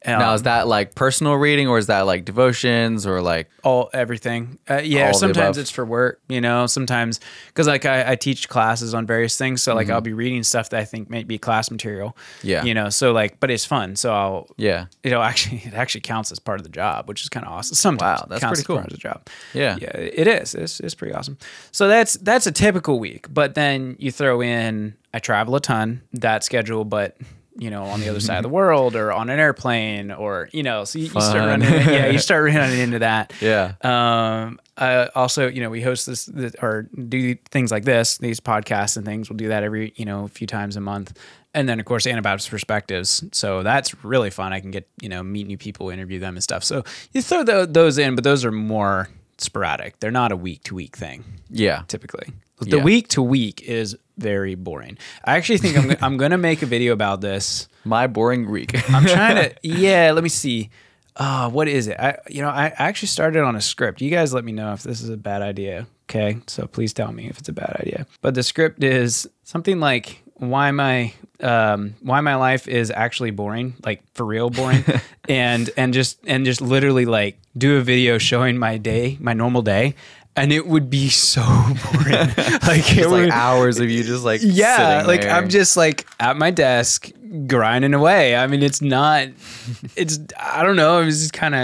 Speaker 2: Um,
Speaker 1: Now, is that like personal reading or is that like devotions or like
Speaker 2: all everything? Uh, yeah,
Speaker 1: All of the
Speaker 2: sometimes
Speaker 1: above.
Speaker 2: it's for work, you know. Sometimes because like I, I teach classes on various things, so like I'll be reading stuff that I think might be class material.
Speaker 1: Mm-hmm. Yeah.
Speaker 2: you know. So like, but it's fun. So I'll
Speaker 1: yeah.
Speaker 2: you know actually it actually counts as part of the job, which is kind of awesome. Sometimes
Speaker 1: Wow,
Speaker 2: it
Speaker 1: that's
Speaker 2: counts
Speaker 1: pretty
Speaker 2: as
Speaker 1: cool.
Speaker 2: part of the job.
Speaker 1: Yeah.
Speaker 2: yeah, it is. It's it's pretty awesome. So that's that's a typical week. But then you throw in I travel a ton that schedule, but you know, on the other side of the world or on an airplane or, you know, so you, you start
Speaker 1: Fun.
Speaker 2: running, yeah, you start running into that.
Speaker 1: Yeah.
Speaker 2: Um, uh, also, you know, we host this, this or do things like this, these podcasts and things. We'll do that every, you know, a few times a month. And then of course, Anabaptist Perspectives. So that's really fun. I can get, you know, meet new people, interview them and stuff. So you throw tho- those in, but those are more sporadic. They're not a week to week thing
Speaker 1: Yeah.
Speaker 2: typically. The
Speaker 1: Yeah.
Speaker 2: week to week is very boring. I actually think I'm, I'm going to make a video about this.
Speaker 1: My boring week.
Speaker 2: I'm trying to, yeah, let me see. Uh, what is it? I, you know, I actually started on a script. You guys let me know if this is a bad idea. Okay. So please tell me if it's a bad idea. But the script is something like why my, um, why my life is actually boring, like for real boring. and, and just, and just literally like do a video showing my day, my normal day. And it would be so boring. like it
Speaker 1: It's like
Speaker 2: would,
Speaker 1: hours of you just like
Speaker 2: yeah,
Speaker 1: sitting
Speaker 2: like
Speaker 1: there.
Speaker 2: I'm just like at my desk grinding away. I mean, it's not, it's, I don't know. It was just kind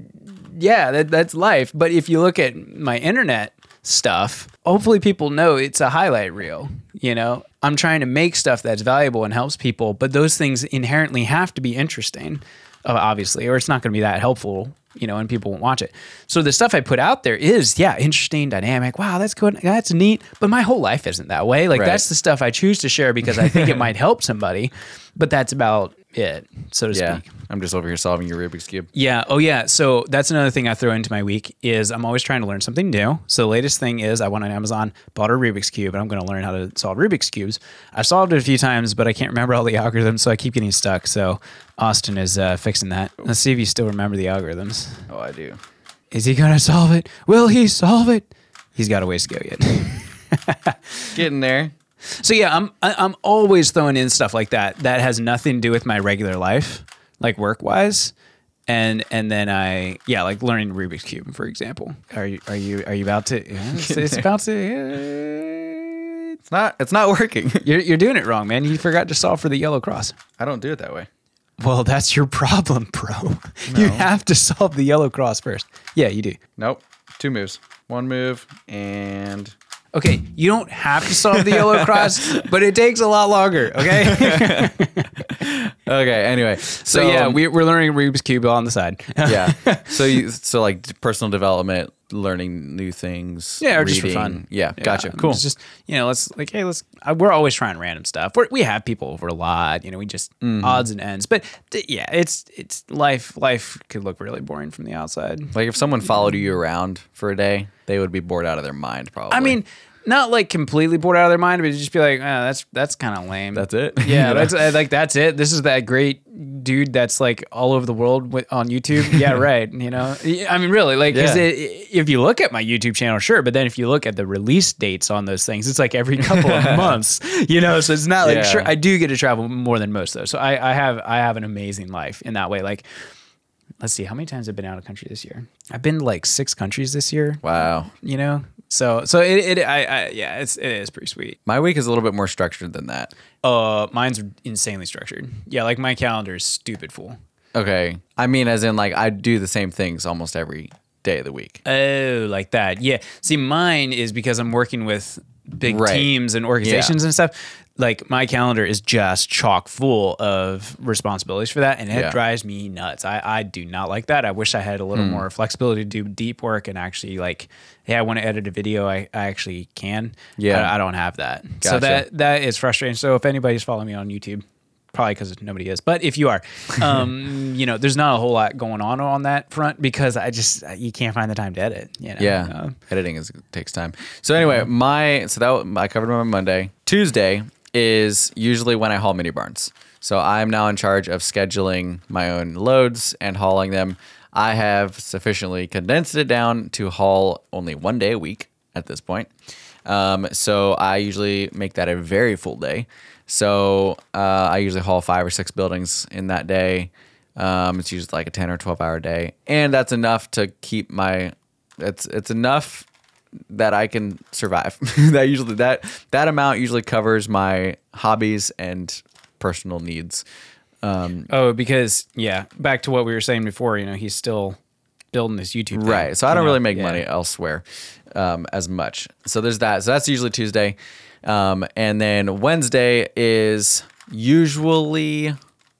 Speaker 2: of, yeah, that, that's life. But if you look at my internet stuff, hopefully people know it's a highlight reel. You know, I'm trying to make stuff that's valuable and helps people, but those things inherently have to be interesting, uh, obviously, or it's not going to be that helpful. You know, and people won't watch it. So the stuff I put out there is, yeah, interesting, dynamic. Wow, that's good. That's neat. But my whole life isn't that way. Like
Speaker 1: Right.
Speaker 2: that's the stuff I choose to share because I think it might help somebody. But that's about it, so to
Speaker 1: Yeah.
Speaker 2: speak.
Speaker 1: I'm just over here solving your Rubik's Cube.
Speaker 2: Yeah. Oh, yeah. So that's another thing I throw into my week is I'm always trying to learn something new. So the latest thing is I went on Amazon, bought a Rubik's Cube, and I'm going to learn how to solve Rubik's Cubes. I've solved it a few times, but I can't remember all the algorithms, so I keep getting stuck. So Austin is uh, fixing that. Let's see if you still remember the algorithms.
Speaker 1: Oh, I do.
Speaker 2: Is he going to solve it? Will he solve it? He's got a ways to go yet.
Speaker 1: Getting there.
Speaker 2: So yeah, I'm I- I'm always throwing in stuff like that that has nothing to do with my regular life, like work wise, and and then I yeah like learning Rubik's Cube, for example. Are you are you are you about to? Yeah, it's, it's about to. Uh,
Speaker 1: It's not it's not working.
Speaker 2: you're you're doing it wrong, man. You forgot to solve for the yellow cross.
Speaker 1: I don't do it that way.
Speaker 2: Well, that's your problem, bro. You have to solve the yellow cross first. Yeah, you do.
Speaker 1: Nope. Two moves. One move and
Speaker 2: Okay, you don't have to solve the yellow cross, but it takes a lot longer. Okay.
Speaker 1: okay. Anyway,
Speaker 2: So, yeah, we, we're learning Rubik's Cube on the side.
Speaker 1: yeah. So you so like personal development, learning new things.
Speaker 2: Yeah, or just for
Speaker 1: reading.
Speaker 2: fun.
Speaker 1: Yeah, gotcha.
Speaker 2: Yeah,
Speaker 1: Cool.
Speaker 2: It's just, you know, let's like, hey, let's, uh, we're always trying random stuff. We're, we have people over a lot, you know, we just
Speaker 1: Mm-hmm.
Speaker 2: odds and ends. But th- yeah, it's, it's life. Life could look really boring from the outside.
Speaker 1: Like if someone followed you around for a day, they would be bored out of their mind. Probably.
Speaker 2: I mean, not like completely bored out of their mind, but it'd just be like, oh, that's, that's kind of lame.
Speaker 1: that's it.
Speaker 2: Yeah, that's uh, like that's it. This is that great dude that's like all over the world with, on YouTube. Yeah, right. You know, I mean, really, like, 'cause
Speaker 1: Yeah.
Speaker 2: it, if you look at my YouTube channel, sure, but then if you look at the release dates on those things, it's like every couple of months. You know, so it's not like
Speaker 1: Yeah.
Speaker 2: sure. I do get to travel more than most though, so I, I have I have an amazing life in that way. Like, let's see, how many times I've been out of country this year? I've been to like six countries this year.
Speaker 1: Wow.
Speaker 2: You know, so so it, it I, I yeah, it's it is pretty sweet.
Speaker 1: My week is a little bit more structured than that.
Speaker 2: Uh, mine's insanely structured. Yeah, like my calendar is stupid full.
Speaker 1: Okay. I mean, as in like I do the same things almost every day of the week.
Speaker 2: Oh, like that. Yeah. See, mine is because I'm working with big
Speaker 1: Right.
Speaker 2: teams and organizations
Speaker 1: Yeah.
Speaker 2: and stuff. Like my calendar is just chock full of responsibilities for that, and it
Speaker 1: Yeah.
Speaker 2: drives me nuts. I, I do not like that. I wish I had a little
Speaker 1: Hmm.
Speaker 2: more flexibility to do deep work and actually like, hey, I want to edit a video. I, I actually can.
Speaker 1: Yeah.
Speaker 2: I, I don't have that. So
Speaker 1: Gotcha.
Speaker 2: that that is frustrating. So if anybody's following me on YouTube, probably because nobody is, but if you are, um, you know, there's not a whole lot going on on that front because I just you can't find the time to edit. You know?
Speaker 1: Yeah,
Speaker 2: Um,
Speaker 1: editing is takes time. So anyway, my so that I covered my Monday. Tuesday is usually when I haul mini barns. So I'm now in charge of scheduling my own loads and hauling them. I have sufficiently condensed it down to haul only one day a week at this point. Um, so I usually make that a very full day. So uh, I usually haul five or six buildings in that day. Um, it's usually like a ten or twelve hour day. And that's enough to keep my, it's, it's enough that I can survive. that usually, that, that amount usually covers my hobbies and personal needs. Um,
Speaker 2: oh, because yeah, back to what we were saying before, you know, he's still building this YouTube thing,
Speaker 1: right. So I don't
Speaker 2: you know?
Speaker 1: really make
Speaker 2: Yeah.
Speaker 1: money elsewhere um, as much. So there's that. So that's usually Tuesday. Um, and then Wednesday is usually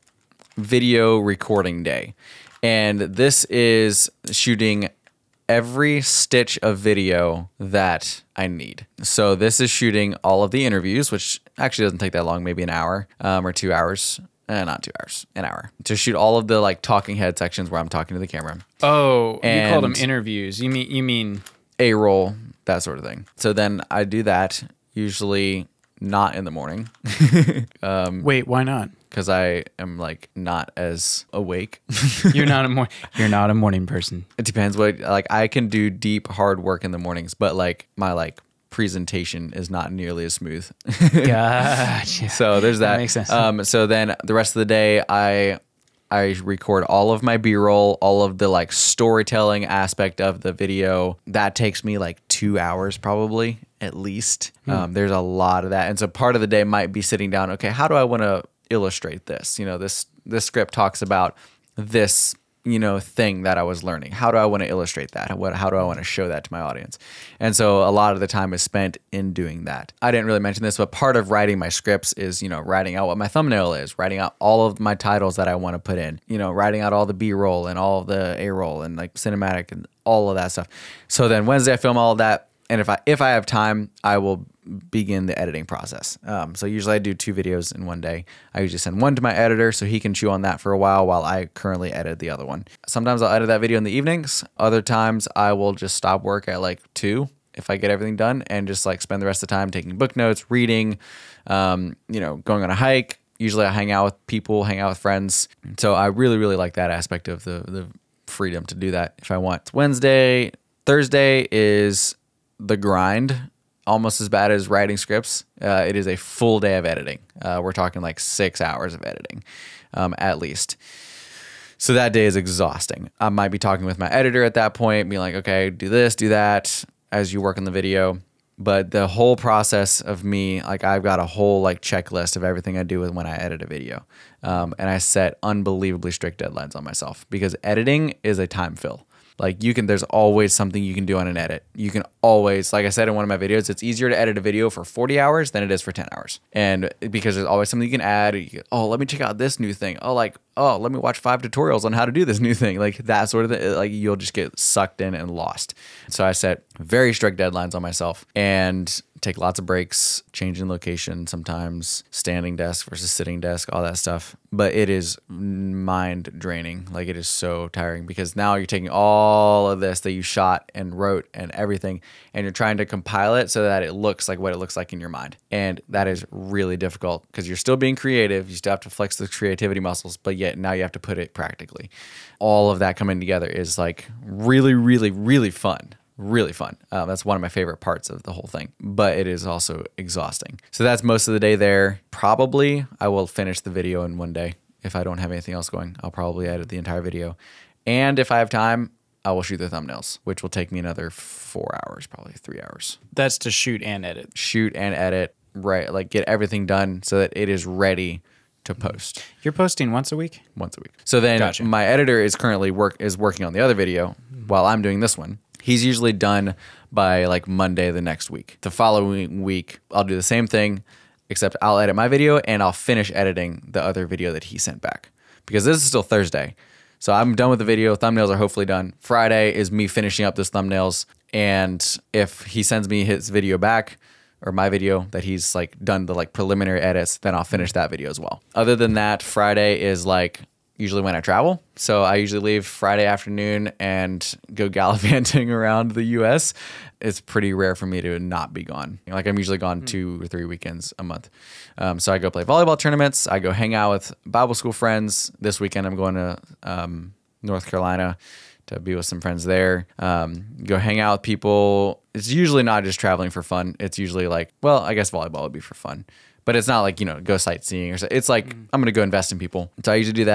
Speaker 1: video recording day. And this is shooting every stitch of video that I need. So this is shooting all of the interviews, which actually doesn't take that long, maybe an hour um, or two hours. Uh, not two hours, an hour. To shoot all of the like talking head sections where I'm talking to the camera.
Speaker 2: Oh, you called them
Speaker 1: And-
Speaker 2: interviews. You mean you mean
Speaker 1: A-roll, that sort of thing. So then I do that, usually not in the morning,
Speaker 2: wait, why not?
Speaker 1: because I am like not as awake.
Speaker 2: You're not a mor- you're not a morning person.
Speaker 1: It depends what, like I can do deep, hard work in the mornings, but like my like presentation is not nearly as smooth.
Speaker 2: Gotcha.
Speaker 1: So there's that.
Speaker 2: That makes sense.
Speaker 1: Um, so then the rest of the day, I I record all of my B-roll, all of the like storytelling aspect of the video. That takes me like two hours probably at least.
Speaker 2: Hmm.
Speaker 1: Um, there's a lot of that, and so part of the day might be sitting down. Okay, how do I want to illustrate this? You know, this this script talks about this, you know, thing that I was learning. How do I want to illustrate that? What, how do I want to show that to my audience? And so a lot of the time is spent in doing that. I didn't really mention this, but part of writing my scripts is, you know, writing out what my thumbnail is, writing out all of my titles that I want to put in, you know, writing out all the B-roll and all of the A-roll and like cinematic and all of that stuff. So then Wednesday I film all of that. And if I if I have time, I will begin the editing process. Um, so usually I do two videos in one day. I usually send one to my editor so he can chew on that for a while while I currently edit the other one. Sometimes I'll edit that video in the evenings. Other times I will just stop work at like two if I get everything done and just like spend the rest of the time taking book notes, reading, um, you know, going on a hike. Usually I hang out with people, hang out with friends. So I really, really like that aspect of the, the freedom to do that if I want. It's Wednesday. Thursday is the grind, almost as bad as writing scripts. Uh, it is a full day of editing. Uh, we're talking like six hours of editing, um, at least. So that day is exhausting. I might be talking with my editor at that point, being like, okay, do this, do that as you work on the video. But the whole process of me, like I've got a whole like checklist of everything I do with when I edit a video. Um, and I set unbelievably strict deadlines on myself because editing is a time fill. Like you can, there's always something you can do on an edit. You can always, like I said in one of my videos, it's easier to edit a video for forty hours than it is for ten hours. And because there's always something you can add. You can, oh, let me check out this new thing. Oh, like, oh, let me watch five tutorials on how to do this new thing. Like that sort of thing. Like you'll just get sucked in and lost. So I set very strict deadlines on myself and take lots of breaks, changing location sometimes, standing desk versus sitting desk, all that stuff. But it is mind draining. Like it is so tiring because now you're taking all of this that you shot and wrote and everything, and you're trying to compile it so that it looks like what it looks like in your mind. And that is really difficult because you're still being creative. You still have to flex the creativity muscles, but yet now you have to put it practically. All of that coming together is like really, really, really fun. Really fun. Um, that's one of my favorite parts of the whole thing, but it is also exhausting. So that's most of the day there. Probably I will finish the video in one day. If I don't have anything else going, I'll probably edit the entire video. And if I have time, I will shoot the thumbnails, which will take me another four hours, probably three hours.
Speaker 2: That's to shoot and edit.
Speaker 1: Shoot and edit, right? Like get everything done so that it is ready to post.
Speaker 2: You're posting once a week?
Speaker 1: Once a week. So then
Speaker 2: Gotcha.
Speaker 1: my editor is currently work is working on the other video while I'm doing this one. He's usually done by like Monday the next week. The following week, I'll do the same thing, except I'll edit my video and I'll finish editing the other video that he sent back. Because this is still Thursday. So I'm done with the video. Thumbnails are hopefully done. Friday is me finishing up those thumbnails. And if he sends me his video back, or my video that he's like done the like preliminary edits, then I'll finish that video as well. Other than that, Friday is like usually when I travel. So I usually leave Friday afternoon and go gallivanting around the U S. It's pretty rare for me to not be gone. Like I'm usually gone two or three weekends a month. Um, so I go play volleyball tournaments. I go hang out with Bible school friends. This weekend I'm going to um, North Carolina to be with some friends there. Um, go hang out with people. It's usually not just traveling for fun. It's usually like, well, I guess volleyball would be for fun. But it's not like, you know, go sightseeing or so. It's like, mm. I'm going to go invest in people. So I usually do that.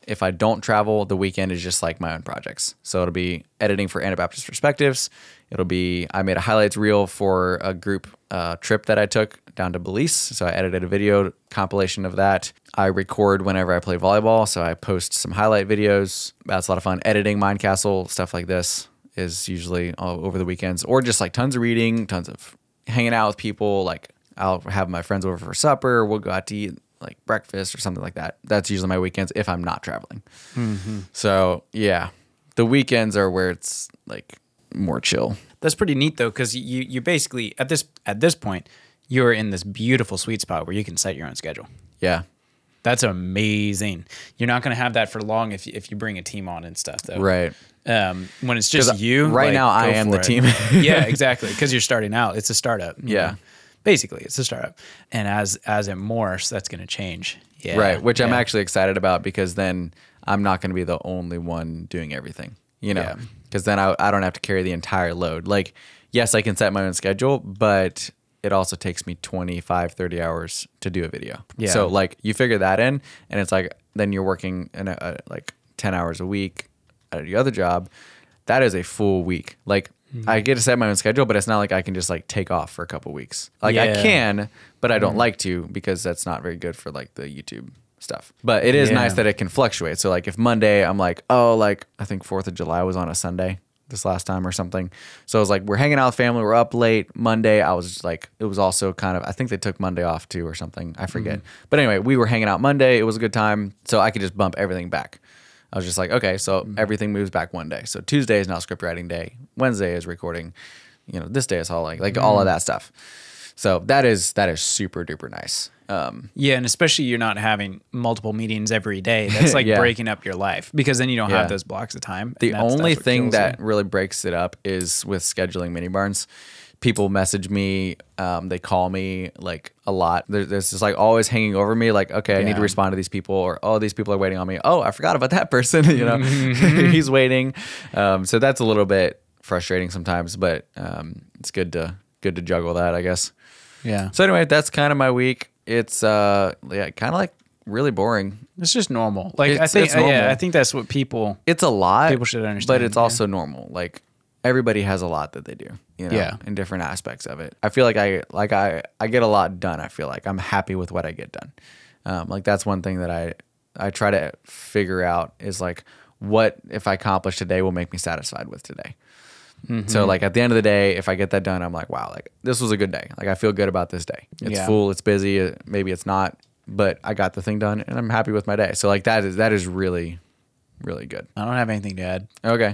Speaker 1: If I don't travel, the weekend is just like my own projects. So it'll be editing for Anabaptist Perspectives. It'll be, I made a highlights reel for a group uh, trip that I took down to Belize. So I edited a video compilation of that. I record whenever I play volleyball. So I post some highlight videos. That's a lot of fun. Editing Mindcastle, stuff like this is usually all over the weekends, or just like tons of reading, tons of hanging out with people. Like I'll have my friends over for supper. We'll go out to eat like breakfast or something like that. That's usually my weekends if I'm not traveling. Mm-hmm. So yeah, the weekends are where it's like more chill.
Speaker 2: That's pretty neat though, because you you basically at this at this point you're in this beautiful sweet spot where you can set your own schedule.
Speaker 1: Yeah,
Speaker 2: that's amazing. You're not going to have that for long if if you bring a team on and stuff though.
Speaker 1: Right.
Speaker 2: Um, when it's just you.
Speaker 1: Right
Speaker 2: like,
Speaker 1: now, I am the
Speaker 2: it.
Speaker 1: team.
Speaker 2: Yeah, exactly. Because you're starting out. It's a startup.
Speaker 1: Yeah.
Speaker 2: Know? Basically, it's a startup. And as as it morphs, that's going to change. Yeah.
Speaker 1: Right. Which
Speaker 2: yeah.
Speaker 1: I'm actually excited about, because then I'm not going to be the only one doing everything. You know, because yeah. then I, I don't have to carry the entire load. Like, yes, I can set my own schedule, but it also takes me twenty-five, thirty hours to do a video.
Speaker 2: Yeah.
Speaker 1: So like you figure that in, and it's like, then you're working in a, a, like ten hours a week at your other job. That is a full week. Like mm-hmm. I get to set my own schedule, but it's not like I can just like take off for a couple weeks. Like yeah. I can, but I don't mm-hmm. like to, because that's not very good for like the YouTube stuff. But it is yeah. nice that it can fluctuate. So like if Monday I'm like, oh, like I think fourth of July was on a Sunday this last time or something. So it was like, we're hanging out with family, we're up late. Monday, I was just like, it was also kind of, I think they took Monday off too or something. I forget. Mm-hmm. But anyway, we were hanging out Monday. It was a good time. So I could just bump everything back. I was just like, okay, so mm-hmm. everything moves back one day. So Tuesday is now script writing day. Wednesday is recording. You know, this day is hauling, like mm-hmm. all of that stuff. So that is, that is super duper nice. Um,
Speaker 2: yeah, and especially you're not having multiple meetings every day. That's like yeah. breaking up your life, because then you don't yeah. have those blocks of time.
Speaker 1: The only thing that you. really breaks it up is with scheduling mini barns. People message me, um, they call me like a lot. There, there's just like always hanging over me, like, okay, I yeah. need to respond to these people, or oh, these people are waiting on me. Oh, I forgot about that person. You know, mm-hmm. he's waiting. Um, so that's a little bit frustrating sometimes, but um, it's good to good to juggle that, I guess.
Speaker 2: Yeah.
Speaker 1: So anyway, that's kind of my week. It's uh yeah, kind of like really boring.
Speaker 2: It's just normal. Like
Speaker 1: it's,
Speaker 2: I think
Speaker 1: it's normal.
Speaker 2: yeah, I think that's what people
Speaker 1: It's a lot.
Speaker 2: People should understand.
Speaker 1: But it's
Speaker 2: yeah.
Speaker 1: also normal. Like everybody has a lot that they do, you know,
Speaker 2: yeah.
Speaker 1: in different aspects of it. I feel like I like I I get a lot done. I feel like I'm happy with what I get done. Um like that's one thing that I I try to figure out is like, what if I accomplish today will make me satisfied with today. Mm-hmm. So like at the end of the day, if I get that done, I'm like, wow, like this was a good day. Like I feel good about this day. It's
Speaker 2: yeah.
Speaker 1: full, it's busy, maybe it's not, but I got the thing done and I'm happy with my day. So like that is that is really, really good.
Speaker 2: I don't have anything to add.
Speaker 1: Okay.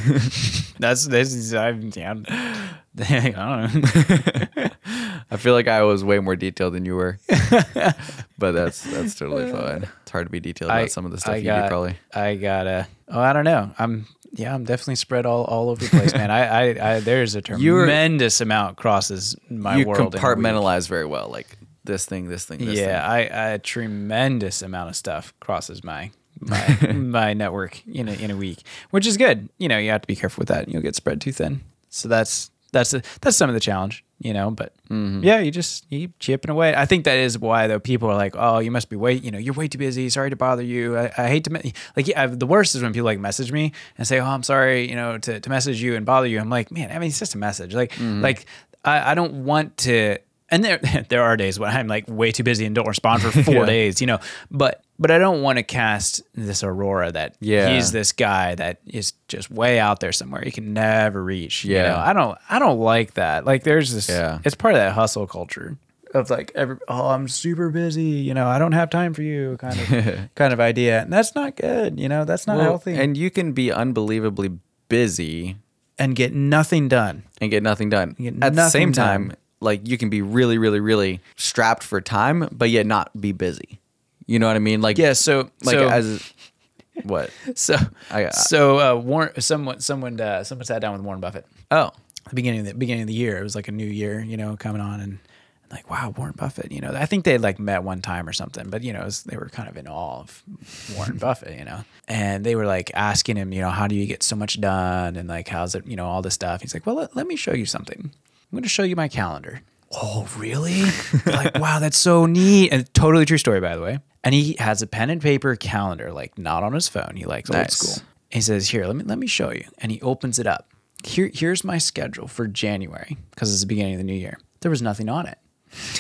Speaker 2: That's this is I'm down. I don't know.
Speaker 1: I feel like I was way more detailed than you were. But that's that's totally fine. It's hard to be detailed about I, some of the stuff
Speaker 2: I
Speaker 1: you
Speaker 2: got,
Speaker 1: do probably.
Speaker 2: I gotta oh I don't know. I'm Yeah, I'm definitely spread all, all over the place, man. I, I, I there's a tremendous amount crosses my
Speaker 1: you
Speaker 2: world.
Speaker 1: You compartmentalize very well, like this thing, this thing, this
Speaker 2: yeah,
Speaker 1: thing.
Speaker 2: I, I a tremendous amount of stuff crosses my my my network in a in a week, which is good. You know, you have to be careful with that. You'll get spread too thin. So that's that's a, that's some of the challenge, you know. But mm-hmm. yeah, you just you keep chipping away. I think that is why though people are like, oh, you must be way, you know, you're way too busy. Sorry to bother you. I, I hate to me- like. Yeah, the worst is when people like message me and say, oh, I'm sorry, you know, to, to message you and bother you. I'm like, man, I mean, it's just a message. Like, mm-hmm. like I, I don't want to. And there there are days when I'm like way too busy and don't respond for four yeah. days, you know. But but I don't want to cast this aurora that
Speaker 1: yeah.
Speaker 2: he's this guy that is just way out there somewhere you can never reach.
Speaker 1: Yeah.
Speaker 2: You know? I don't I don't like that. Like there's this
Speaker 1: yeah.
Speaker 2: it's part of that hustle culture of like every oh I'm super busy, you know, I don't have time for you kind of kind of idea. And that's not good, you know, that's not
Speaker 1: well,
Speaker 2: healthy.
Speaker 1: And you can be unbelievably busy
Speaker 2: and get nothing done.
Speaker 1: And get nothing done.
Speaker 2: Get
Speaker 1: At the same
Speaker 2: done.
Speaker 1: time, like you can be really, really, really strapped for time, but yet not be busy. You know what I mean? Like
Speaker 2: yeah. So
Speaker 1: like
Speaker 2: so,
Speaker 1: as what?
Speaker 2: So
Speaker 1: I, I,
Speaker 2: so uh, Warren. Someone someone uh, someone sat down with Warren Buffett.
Speaker 1: Oh,
Speaker 2: at the beginning of the beginning of the year. It was like a new year, you know, coming on, and, and like wow, Warren Buffett. You know, I think they had like met one time or something, but you know, it was, they were kind of in awe of Warren Buffett. You know, and they were like asking him, you know, how do you get so much done, and like how's it, you know, all this stuff. He's like, well, let, let me show you something. I'm going to show you my calendar. Oh, really? Like, wow, that's so neat. And totally true story, by the way. And he has a pen and paper calendar, like not on his phone. He likes old
Speaker 1: Nice.
Speaker 2: school. He says, "Here, let me let me show you." And he opens it up. Here, here's my schedule for January because it's the beginning of the new year. There was nothing on it.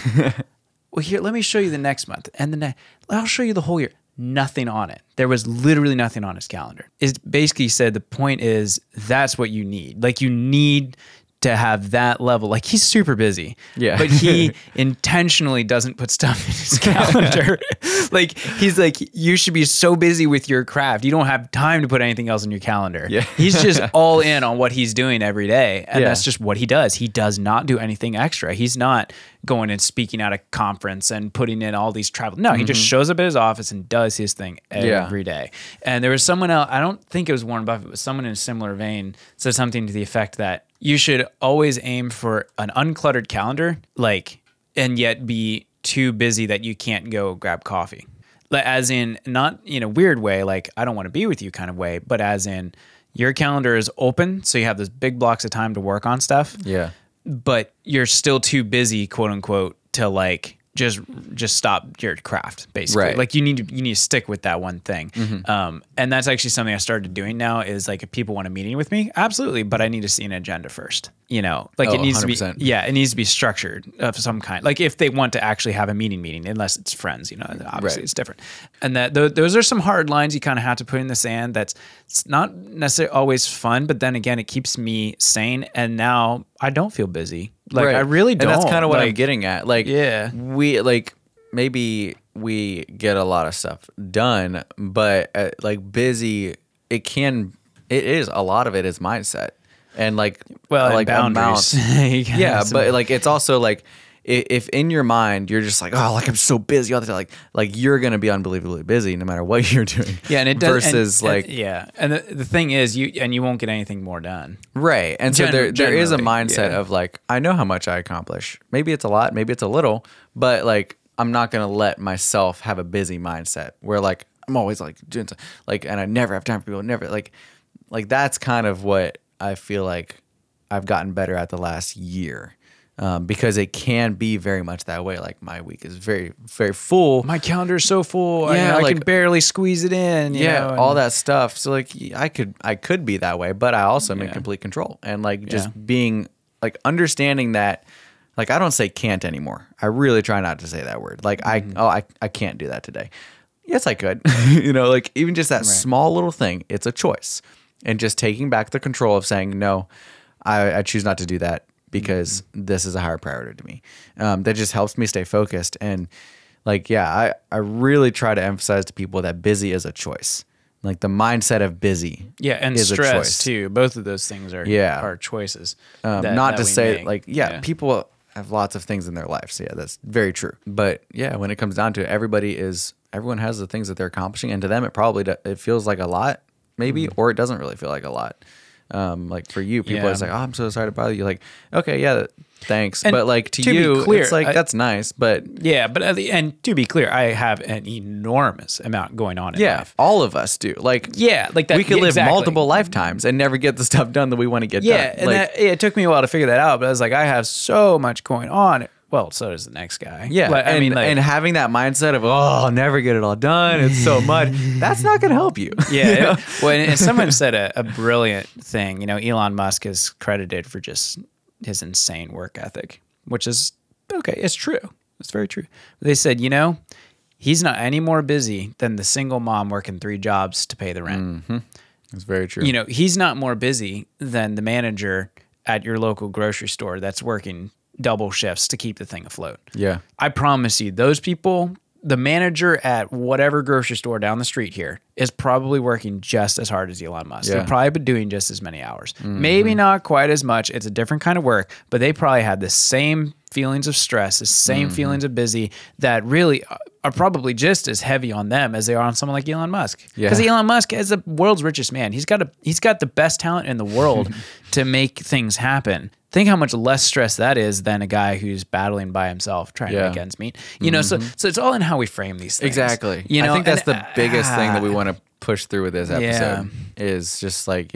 Speaker 2: Well, here, let me show you the next month, and then I'll show you the whole year. Nothing on it. There was literally nothing on his calendar. It basically said the point is that's what you need. Like you need to have that level. Like he's super busy,
Speaker 1: Yeah.
Speaker 2: but he intentionally doesn't put stuff in his calendar. Like he's like, you should be so busy with your craft. You don't have time to put anything else in your calendar.
Speaker 1: Yeah.
Speaker 2: He's just all in on what he's doing every day. And
Speaker 1: Yeah.
Speaker 2: that's just what he does. He does not do anything extra. He's not going and speaking at a conference and putting in all these travel. No, he just shows up at his office and does his thing
Speaker 1: Yeah.
Speaker 2: every day. And there was someone else, I don't think it was Warren Buffett, but someone in a similar vein said something to the effect that you should always aim for an uncluttered calendar, like, and yet be too busy that you can't go grab coffee. Like, as in, not in a weird way, like, I don't want to be with you kind of way, but as in, your calendar is open, so you have those big blocks of time to work on stuff.
Speaker 1: Yeah.
Speaker 2: But you're still too busy, quote unquote, to like just just stop your craft, basically.
Speaker 1: Right.
Speaker 2: Like you need to you need to stick with that one thing. Um, and that's actually something I started doing now. Is like if people want a meeting with me, absolutely, but I need to see an agenda first. You know, like
Speaker 1: Oh,
Speaker 2: it needs
Speaker 1: one hundred percent.
Speaker 2: to be yeah, it needs to be structured of some kind. Like if they want to actually have a meeting, meeting, unless it's friends, you know, obviously
Speaker 1: Right.
Speaker 2: it's different. And that th- those are some hard lines you kind of have to put in the sand. That's it's not necessarily always fun, but then again, it keeps me sane. And now I don't feel busy. Like
Speaker 1: Right.
Speaker 2: I really don't.
Speaker 1: And that's kind of what I'm
Speaker 2: Like,
Speaker 1: getting at. Like,
Speaker 2: Yeah.
Speaker 1: we like maybe we get a lot of stuff done, but uh, like busy, it can, it is a lot of it is mindset and like,
Speaker 2: Well, and
Speaker 1: like
Speaker 2: boundaries.
Speaker 1: amount-
Speaker 2: You gotta
Speaker 1: yeah,
Speaker 2: have some-
Speaker 1: but like it's also like i- if in your mind you're just like, oh, like I'm so busy all the time, like like you're gonna be unbelievably busy no matter what you're doing.
Speaker 2: Yeah, and it does,
Speaker 1: versus
Speaker 2: and-
Speaker 1: like
Speaker 2: and- yeah, and the, the thing is, you and you won't get anything more done.
Speaker 1: right, and so
Speaker 2: Gen-
Speaker 1: there there is a
Speaker 2: generally,
Speaker 1: mindset
Speaker 2: yeah.
Speaker 1: of like I know how much I accomplish. Maybe it's a lot, maybe it's a little, but like I'm not gonna let myself have a busy mindset where like I'm always like doing some- like and I never have time for people. Never like like that's kind of what I feel like I've gotten better at the last year. Um, because it can be very much that way. Like my week is very, very full.
Speaker 2: My calendar's so full. I,
Speaker 1: Yeah,
Speaker 2: I
Speaker 1: like-
Speaker 2: can barely squeeze it in. You
Speaker 1: yeah,
Speaker 2: know, and-
Speaker 1: all that stuff. So like I could, I could be that way, but I also am in
Speaker 2: Yeah.
Speaker 1: complete control and like just
Speaker 2: Yeah.
Speaker 1: being like understanding that. Like I don't say can't anymore. I really try not to say that word. Like
Speaker 2: Mm-hmm.
Speaker 1: I, oh, I, I can't do that today. Yes, I could. you know, like even just that small little thing. It's a choice, and just taking back the control of saying no. I, I choose not to do that because
Speaker 2: Mm-hmm.
Speaker 1: this is a higher priority to me. Um, that just helps me stay focused. And like, yeah, I, I really try to emphasize to people that busy is a choice. Like the mindset of busy.
Speaker 2: yeah, and
Speaker 1: is a
Speaker 2: stress
Speaker 1: choice.
Speaker 2: too. Both of those things are
Speaker 1: Yeah.
Speaker 2: are choices.
Speaker 1: Um,
Speaker 2: that-
Speaker 1: not
Speaker 2: that
Speaker 1: to
Speaker 2: we
Speaker 1: say
Speaker 2: make.
Speaker 1: like, yeah, people have lots of things in their life. So yeah, that's very true. But yeah, when it comes down to it, everybody is, everyone has the things that they're accomplishing. And to them, it probably, do- it feels like a lot maybe,
Speaker 2: Mm.
Speaker 1: or it doesn't really feel like a lot. Um, like for you, people
Speaker 2: Yeah.
Speaker 1: are just like, oh, I'm so sorry to bother you. Like, okay, yeah, thanks.
Speaker 2: And
Speaker 1: but like to,
Speaker 2: to be
Speaker 1: you,
Speaker 2: clear,
Speaker 1: it's like,
Speaker 2: I-
Speaker 1: that's nice. But
Speaker 2: Yeah, but at the end, to be clear, I have an enormous amount going on in
Speaker 1: yeah,
Speaker 2: life.
Speaker 1: all of us do. Like,
Speaker 2: Yeah, like that.
Speaker 1: we could
Speaker 2: yeah,
Speaker 1: live
Speaker 2: exactly.
Speaker 1: multiple lifetimes and never get the stuff done that we want to get
Speaker 2: Yeah,
Speaker 1: done.
Speaker 2: and
Speaker 1: like,
Speaker 2: that, yeah, it took me a while to figure that out. But I was like, I have so much going on. Well, so does the next guy.
Speaker 1: Yeah,
Speaker 2: Like,
Speaker 1: and,
Speaker 2: I mean, like,
Speaker 1: and having that mindset of, oh, I'll never get it all done. It's so much. That's not going to help you.
Speaker 2: yeah. it- well, and, and someone said a, a brilliant thing. You know, Elon Musk is credited for just his insane work ethic, which is okay. It's true. It's very true. They said, you know, he's not any more busy than the single mom working three jobs to pay the rent.
Speaker 1: It's very true.
Speaker 2: You know, he's not more busy than the manager at your local grocery store that's working double shifts to keep the thing afloat.
Speaker 1: yeah.
Speaker 2: I promise you, those people, the manager at whatever grocery store down the street here is probably working just as hard as Elon Musk.
Speaker 1: Yeah.
Speaker 2: They're probably been doing just as many hours. Maybe not quite as much. It's a different kind of work, but they probably had the same feelings of stress, the same feelings of busy that really are probably just as heavy on them as they are on someone like Elon Musk.
Speaker 1: Yeah.
Speaker 2: Because Elon Musk is the world's richest man. He's got a he's got the best talent in the world to make things happen. Think how much less stress that is than a guy who's battling by himself trying
Speaker 1: Yeah.
Speaker 2: to make ends meet. You know, so so it's all in how we frame these things.
Speaker 1: Exactly.
Speaker 2: You know,
Speaker 1: I think that's
Speaker 2: and,
Speaker 1: the biggest thing that we
Speaker 2: uh,
Speaker 1: want to push through with this episode is just like, yeah,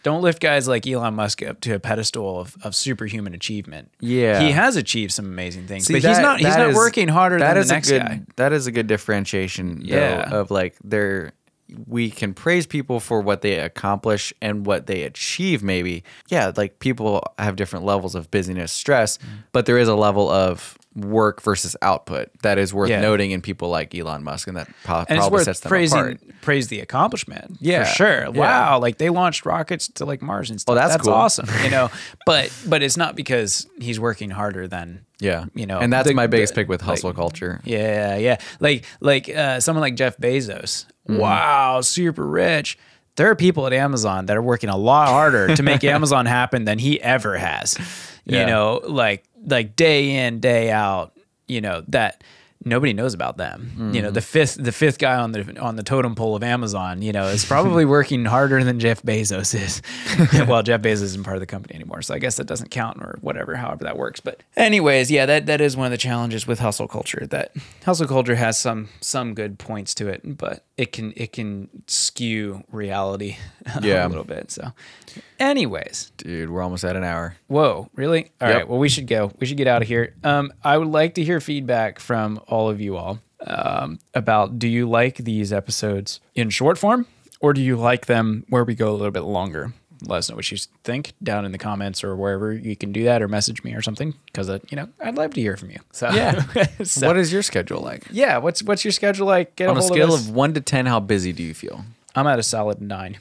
Speaker 2: don't lift guys like Elon Musk up to a pedestal of, of superhuman achievement.
Speaker 1: Yeah.
Speaker 2: he has achieved some amazing things,
Speaker 1: See,
Speaker 2: but
Speaker 1: that-
Speaker 2: he's not. He's
Speaker 1: that
Speaker 2: not
Speaker 1: is-
Speaker 2: working harder
Speaker 1: that
Speaker 2: than
Speaker 1: is
Speaker 2: the
Speaker 1: a
Speaker 2: next
Speaker 1: good,
Speaker 2: guy.
Speaker 1: That is a good differentiation, though,
Speaker 2: Yeah.
Speaker 1: of like they're we can praise people for what they accomplish and what they achieve. Maybe, yeah, like people have different levels of busyness, stress,
Speaker 2: Mm.
Speaker 1: but there is a level of work versus output that is worth
Speaker 2: Yeah.
Speaker 1: noting in people like Elon Musk, and that po-
Speaker 2: And it's
Speaker 1: probably
Speaker 2: worth
Speaker 1: sets them
Speaker 2: praising,
Speaker 1: apart.
Speaker 2: praise the accomplishment.
Speaker 1: Yeah.
Speaker 2: for sure.
Speaker 1: Yeah.
Speaker 2: Wow, like they launched rockets to like Mars and stuff.
Speaker 1: Oh, that's
Speaker 2: that's
Speaker 1: cool.
Speaker 2: awesome. You know, but but it's not because he's working harder than
Speaker 1: Yeah,
Speaker 2: you know,
Speaker 1: and that's
Speaker 2: the-
Speaker 1: my biggest
Speaker 2: the-
Speaker 1: pick with hustle
Speaker 2: like-
Speaker 1: culture.
Speaker 2: Yeah, yeah. Like like uh, someone like Jeff Bezos.
Speaker 1: Mm-hmm.
Speaker 2: Wow, super rich. There are people at Amazon that are working a lot harder to make Amazon happen than he ever has. You
Speaker 1: Yeah.
Speaker 2: know, like like day in, day out, you know, that nobody knows about them. You know,
Speaker 1: Mm-hmm.
Speaker 2: the fifth the fifth guy on the on the totem pole of Amazon, you know, is probably working harder than Jeff Bezos is. Well, Jeff Bezos isn't part of the company anymore, so I guess that doesn't count or whatever, however that works. But anyways, yeah, that that is one of the challenges with hustle culture. That hustle culture has some some good points to it, but it can it can skew reality
Speaker 1: Yeah.
Speaker 2: a little bit. So anyways,
Speaker 1: Dude, we're almost at an hour.
Speaker 2: whoa, really? All right.
Speaker 1: Yep.
Speaker 2: Well, we should go. We should get out of here. Um, I would like to hear feedback from all of you all um, about do you like these episodes in short form or do you like them where we go a little bit longer? Let us know what you think down in the comments or wherever you can do that or message me or something because, uh, you know, I'd love to hear from you. So,
Speaker 1: Yeah.
Speaker 2: so,
Speaker 1: What is your schedule like?
Speaker 2: yeah. What's, what's your schedule like? Get
Speaker 1: On a
Speaker 2: hold
Speaker 1: scale
Speaker 2: of, us.
Speaker 1: of one to ten, how busy do you feel?
Speaker 2: I'm at a solid nine.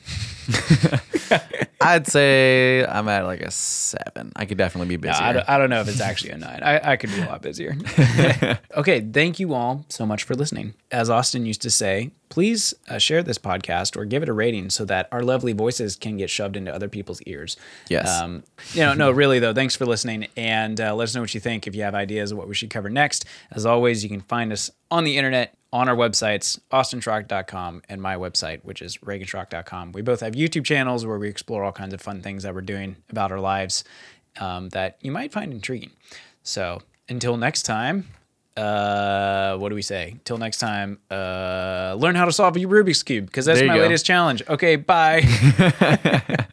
Speaker 1: I'd say I'm at like a seven. I could definitely be
Speaker 2: No,
Speaker 1: busier.
Speaker 2: I, don't, I don't know if it's actually a nine. I, I could be a lot busier. Okay, thank you all so much for listening. As Austin used to say, please uh, share this podcast or give it a rating so that our lovely voices can get shoved into other people's ears.
Speaker 1: Yes.
Speaker 2: Um, you know, no, really though, thanks for listening and uh, let us know what you think if you have ideas of what we should cover next. As always, you can find us on the internet, on our websites, austin schrock dot com and my website, which is reagan schrock dot com. We both have YouTube channels where we explore all kinds of fun things that we're doing about our lives um, that you might find intriguing. So until next time, uh, what do we say? Till next time, uh, learn how to solve a Rubik's Cube because that's
Speaker 1: There you
Speaker 2: my
Speaker 1: go.
Speaker 2: latest challenge. Okay, bye.